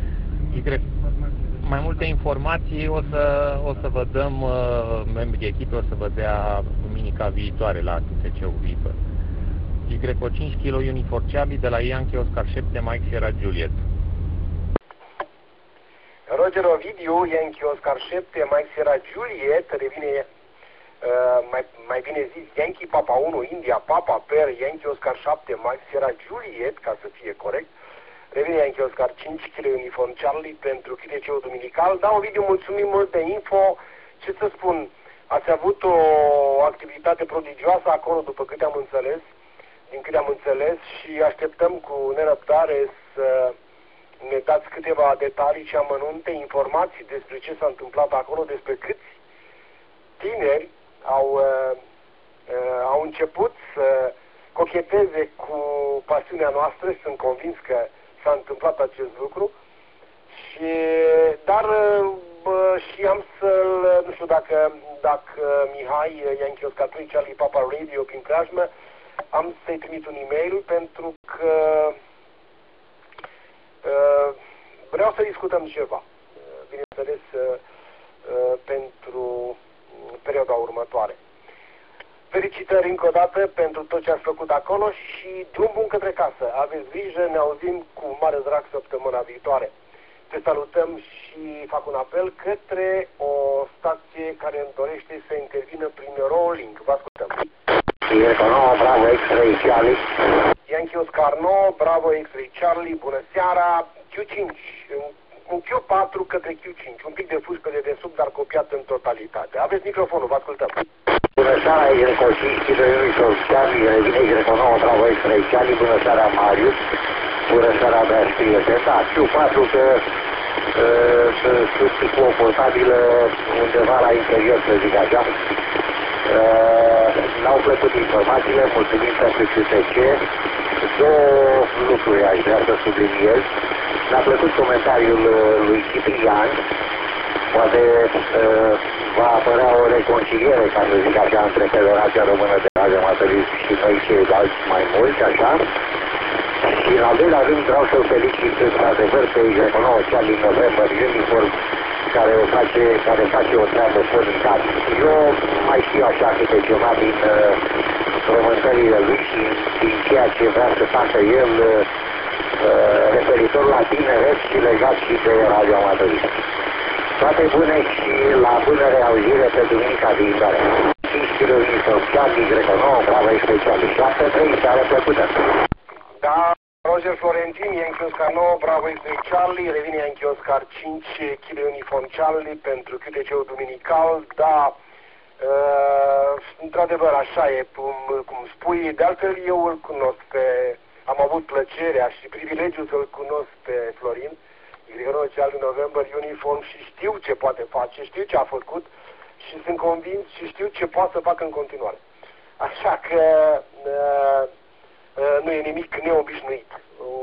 Mai multe informații o să vă dăm, membrii echipei o să vă dea duminica viitoare la QTC-ul viitor. Greco 5 kg Uniform Charlie de la Yankee Oscar 7 Mike Sierra Juliet. Roger Ovidiu, Yankee Oscar 7 Mike Sierra Juliet, revine mai bine zis Yankee Papa 1 India Papa per Yankee Oscar 7 Mike Sierra Juliet, ca să fie corect. Revine Yankee Oscar 5 kg Uniform Charlie pentru QTC-ul duminical. Da, Ovidiu, mulțumim mult de info. Ce să spun, ați avut o activitate prodigioasă acolo, după câte am înțeles, din câte am înțeles, și așteptăm cu nerăbdare să ne dați câteva detalii și amănunte, informații despre ce s-a întâmplat acolo, despre câți tineri au început să cocheteze cu pasiunea noastră. Sunt convins că s-a întâmplat acest lucru. Dar și am să-l, nu știu dacă Mihai, Yankee Oscar 3 Charlie Papa Radio prin preajmă, am să-i trimit un e-mail pentru că vreau să discutăm ceva, bineînțeles, pentru perioada următoare. Felicitări încă o dată pentru tot ce ați făcut acolo și drum bun către casă. Aveți grijă, ne auzim cu mare drag săptămâna viitoare. Te salutăm și fac un apel către o stație care îmi dorește să intervină prin rolling. Vă ascultăm. Greco 9, Bravo X-Ray Charlie. Yankee Oscar 9, Bravo X-Ray Charlie, bună seara. Q5, un Q4 către Q5, un pic de fuscă de desubt, dar copiat în totalitate. Aveți microfonul, vă ascultăm. Bună seara, Greco 5 kg Uniform Charlie, revine Greco 9, Bravo X-Ray Charlie, bună seara, Marius. Bună seara, dragi prieteni. Da, Q4 că sunt confortabilă undeva la interior, să zic așa. N-au plăcut informațiile, mulțumim pentru QTC. Două lucruri aș vrea să subliniez. Mi-a plăcut comentariul lui Ciprian. Poate va apărea o reconciliere, ca să zic așa, între Federația Română de Radioamatoriști și noi ceilalți mai mulți, așa. Și în al doilea rând vreau să-l felicit într-adevăr pe Greco 9 Charlie November Uniform, care face o treabă formidată. Eu mai știu așa câte ceva din romântările lui și din ceea ce vrea să facă el referitor la tineret și legat și de radioamatoriști. Toate bune și la bună reauzire pe duminica viitoare. 5 kg Uniform Charlie, Greco 9, Bravo X-Ray Charlie 7-3, seară plăcută. Da, Roger Florentin, Yankee Oscar 9, Bravo X-Ray Charlie, revine Yankee Oscar 5 kg Uniform Charlie pentru QTC-ul duminical. Da, într-adevăr așa e, cum spui. De altfel eu îl cunosc am avut plăcerea și privilegiul să-l cunosc pe Florin, Greco 9 Charlie November Uniform, și știu ce poate face, știu ce a făcut și sunt convins și știu ce poate să facă în continuare. Așa că nu e nimic neobișnuit.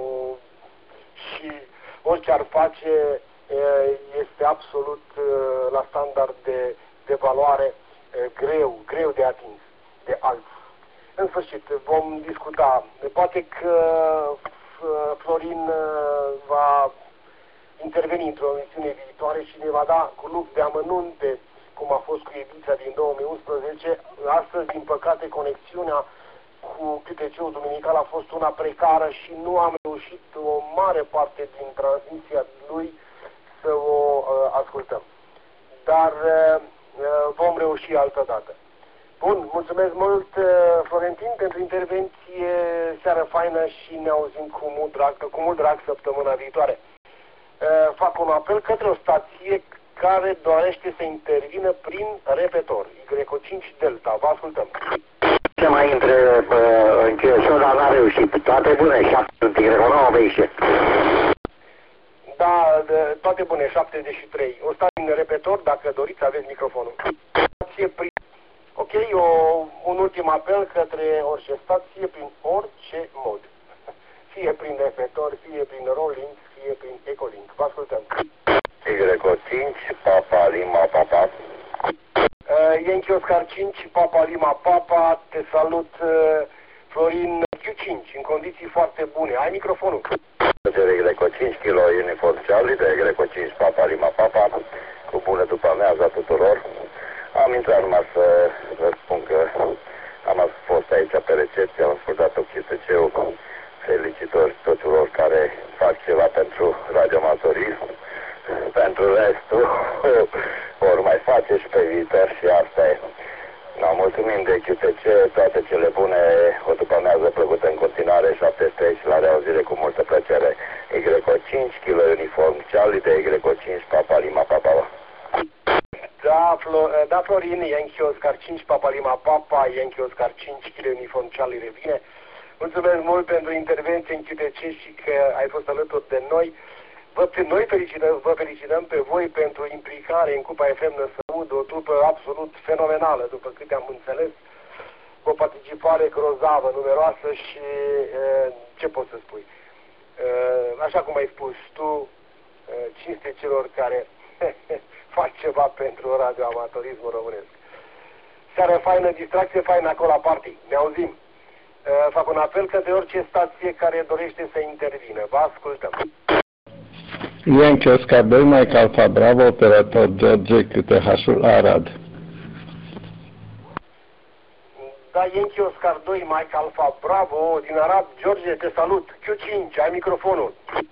Și orice ar face este absolut la standard de valoare greu de atins de alții. În sfârșit, vom discuta. Poate că Florin va interveni într-o emisiune viitoare și ne va da cu lux de amănunte cum a fost cu ediția din 2011. Astăzi, din păcate, conexiunea cu QTC-ul duminical a fost una precară și nu am reușit o mare parte din transmisia lui să o ascultăm. Dar vom reuși altă dată. Bun, mulțumesc mult, Florentin, pentru intervenție, seară faină și ne auzim cu mult drag săptămâna viitoare. Fac un apel către o stație care dorește să intervină prin repetor, Y5 Delta. Vă ascultăm. Ce mai intre în Chișinău, dar n-a reușit. Toate bune, 7 Y9 vește. Da, toate bune, 73. O stați în repetor, dacă doriți, aveți microfonul. Stație prin... Ok, un ultim apel către orice stație, prin orice mod. Fie prin repetor, fie prin rolling, fie prin ecolink. Vă ascultăm. Y5, Papa Lima Papa. Yankee Oscar 5, Papa Lima Papa, te salut, Florin Q5, în condiții foarte bune. Ai microfonul. De Y5 Kilo Uniform Charlie, de Y5 Papa Lima Papa, cu bună după amiaza tuturor. Am intrat numai să vă spun că am fost aici pe recepție, am ascultat QTC-ul. Felicitări tuturor care fac ceva pentru radioamatorism. Pentru restul, ori mai face și pe viitor și asta e. Mulțumim de QTC, toate cele bune, o după amiază plăcută în continuare, 73 și la reauzire cu multă plăcere. Y5, Kilo Uniform Charlie, de Y5 Papa Lima Papa. Da, Florin, Yankee Oscar 5, Papa Lima Papa, Yankee Oscar 5, Kilo Uniform Charlie revine. Mulțumesc mult pentru intervenție în QTC și că ai fost alături de noi. Vă felicităm pe voi pentru implicare în Cupa FM Năsăud, o trupă absolut fenomenală, după câte am înțeles, cu o participare grozavă, numeroasă și ce pot să spui? Așa cum ai spus tu, cinste celor care fac ceva pentru radioamatorismul românesc. Seară faină, distracție faină acolo la party. Ne auzim. Fac un apel către orice stație care dorește să intervină. Vă ascultăm. Yankee Oscar 2, Mike Alpha Bravo, operator George, QTH-ul Arad. Da, Yankee Oscar 2, Mike Alpha Bravo, din Arad, George, te salut. Q5, ai microfonul.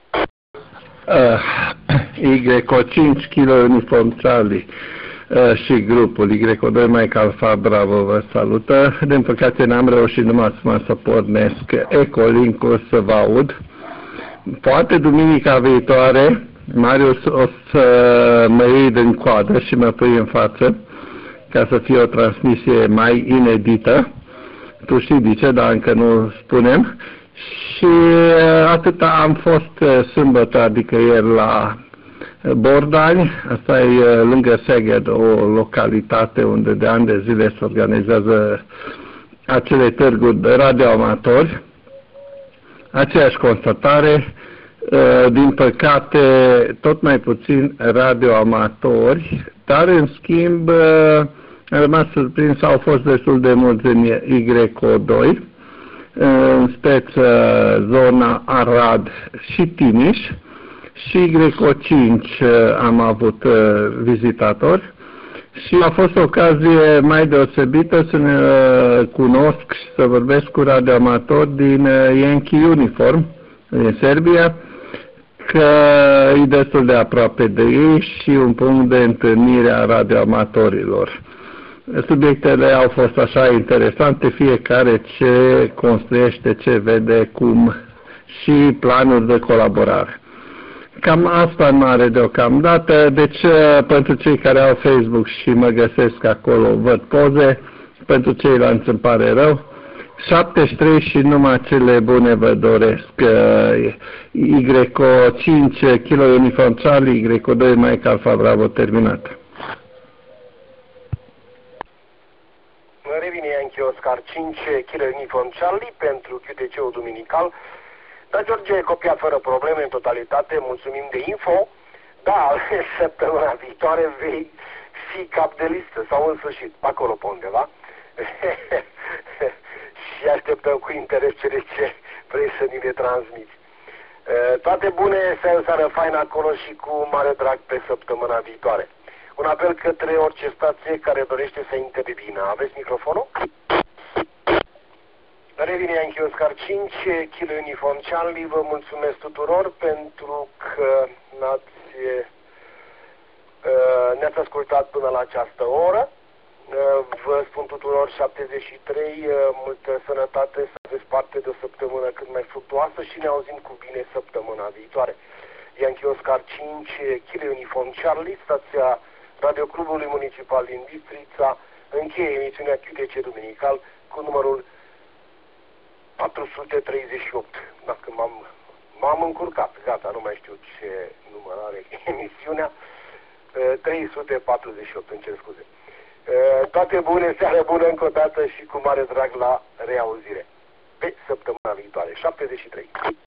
Y5, Kilo Uniform Charlie și grupul Y2 Mike Alpha Bravo vă salută. Din păcate n-am reușit numai să pornesc Ecolink-ul să vă aud. Poate duminica viitoare, Marius, o să mă iei din coadă și mă pui în față ca să fie o transmisie mai inedită. Tu știi de ce, dar încă nu spunem. Și atâta am fost sâmbătă, adică ieri la Bordani, asta e lângă Szeged, o localitate unde de ani de zile se organizează acele târguri de radioamatori. Aceeași constatare, din păcate tot mai puțin radioamatori, dar în schimb am rămas surprins, au fost destul de mulți în Y2, în speță zona Arad și Timiș, și Y5 am avut vizitatori și a fost o ocazie mai deosebită să ne cunosc și să vorbesc cu radioamatori din Yankee Uniform din Serbia, că e destul de aproape de ei și un punct de întâlnire a radioamatorilor. Subiectele au fost așa interesante, fiecare ce construiește, ce vede, cum și planuri de colaborare. Cam asta în mare deocamdată, deci pentru cei care au Facebook și mă găsesc acolo, văd poze, pentru ceilalți îmi pare rău. 73 și numai cele bune vă doresc. Y5 Kilo Uniform Charlie, Y2 Mike Alpha Bravo terminat. Oscar 5 kg uniform Charlie pentru QTC-ul duminical. Da, George, copia fără probleme în totalitate, mulțumim de info. Da, săptămâna viitoare vei fi cap de listă sau în sfârșit, acolo pe undeva. Și așteptăm cu interes ce vrei să ni le transmiți. Toate bune, să ai o seară faină acolo și cu mare drag pe săptămâna viitoare. Un apel către orice stație care dorește să intervină. Aveți microfonul? Revine Yankee Oscar 5, kg uniform Charlie. Vă mulțumesc tuturor pentru că ne-ați ascultat până la această oră. Vă spun tuturor 73, multă sănătate, să aveți parte de o săptămână cât mai fructuoasă și ne auzim cu bine săptămâna viitoare. Yankee Oscar 5, kg uniform Charlie, stația Radioclubului Municipal din Bistrița, încheie emisiunea QTC Duminical cu numărul 438. Dacă m-am încurcat, gata, nu mai știu ce număr are emisiunea. 348, îmi cer scuze. Toate bune, seară bună încă o dată și cu mare drag la reauzire. Pe săptămâna viitoare, 73.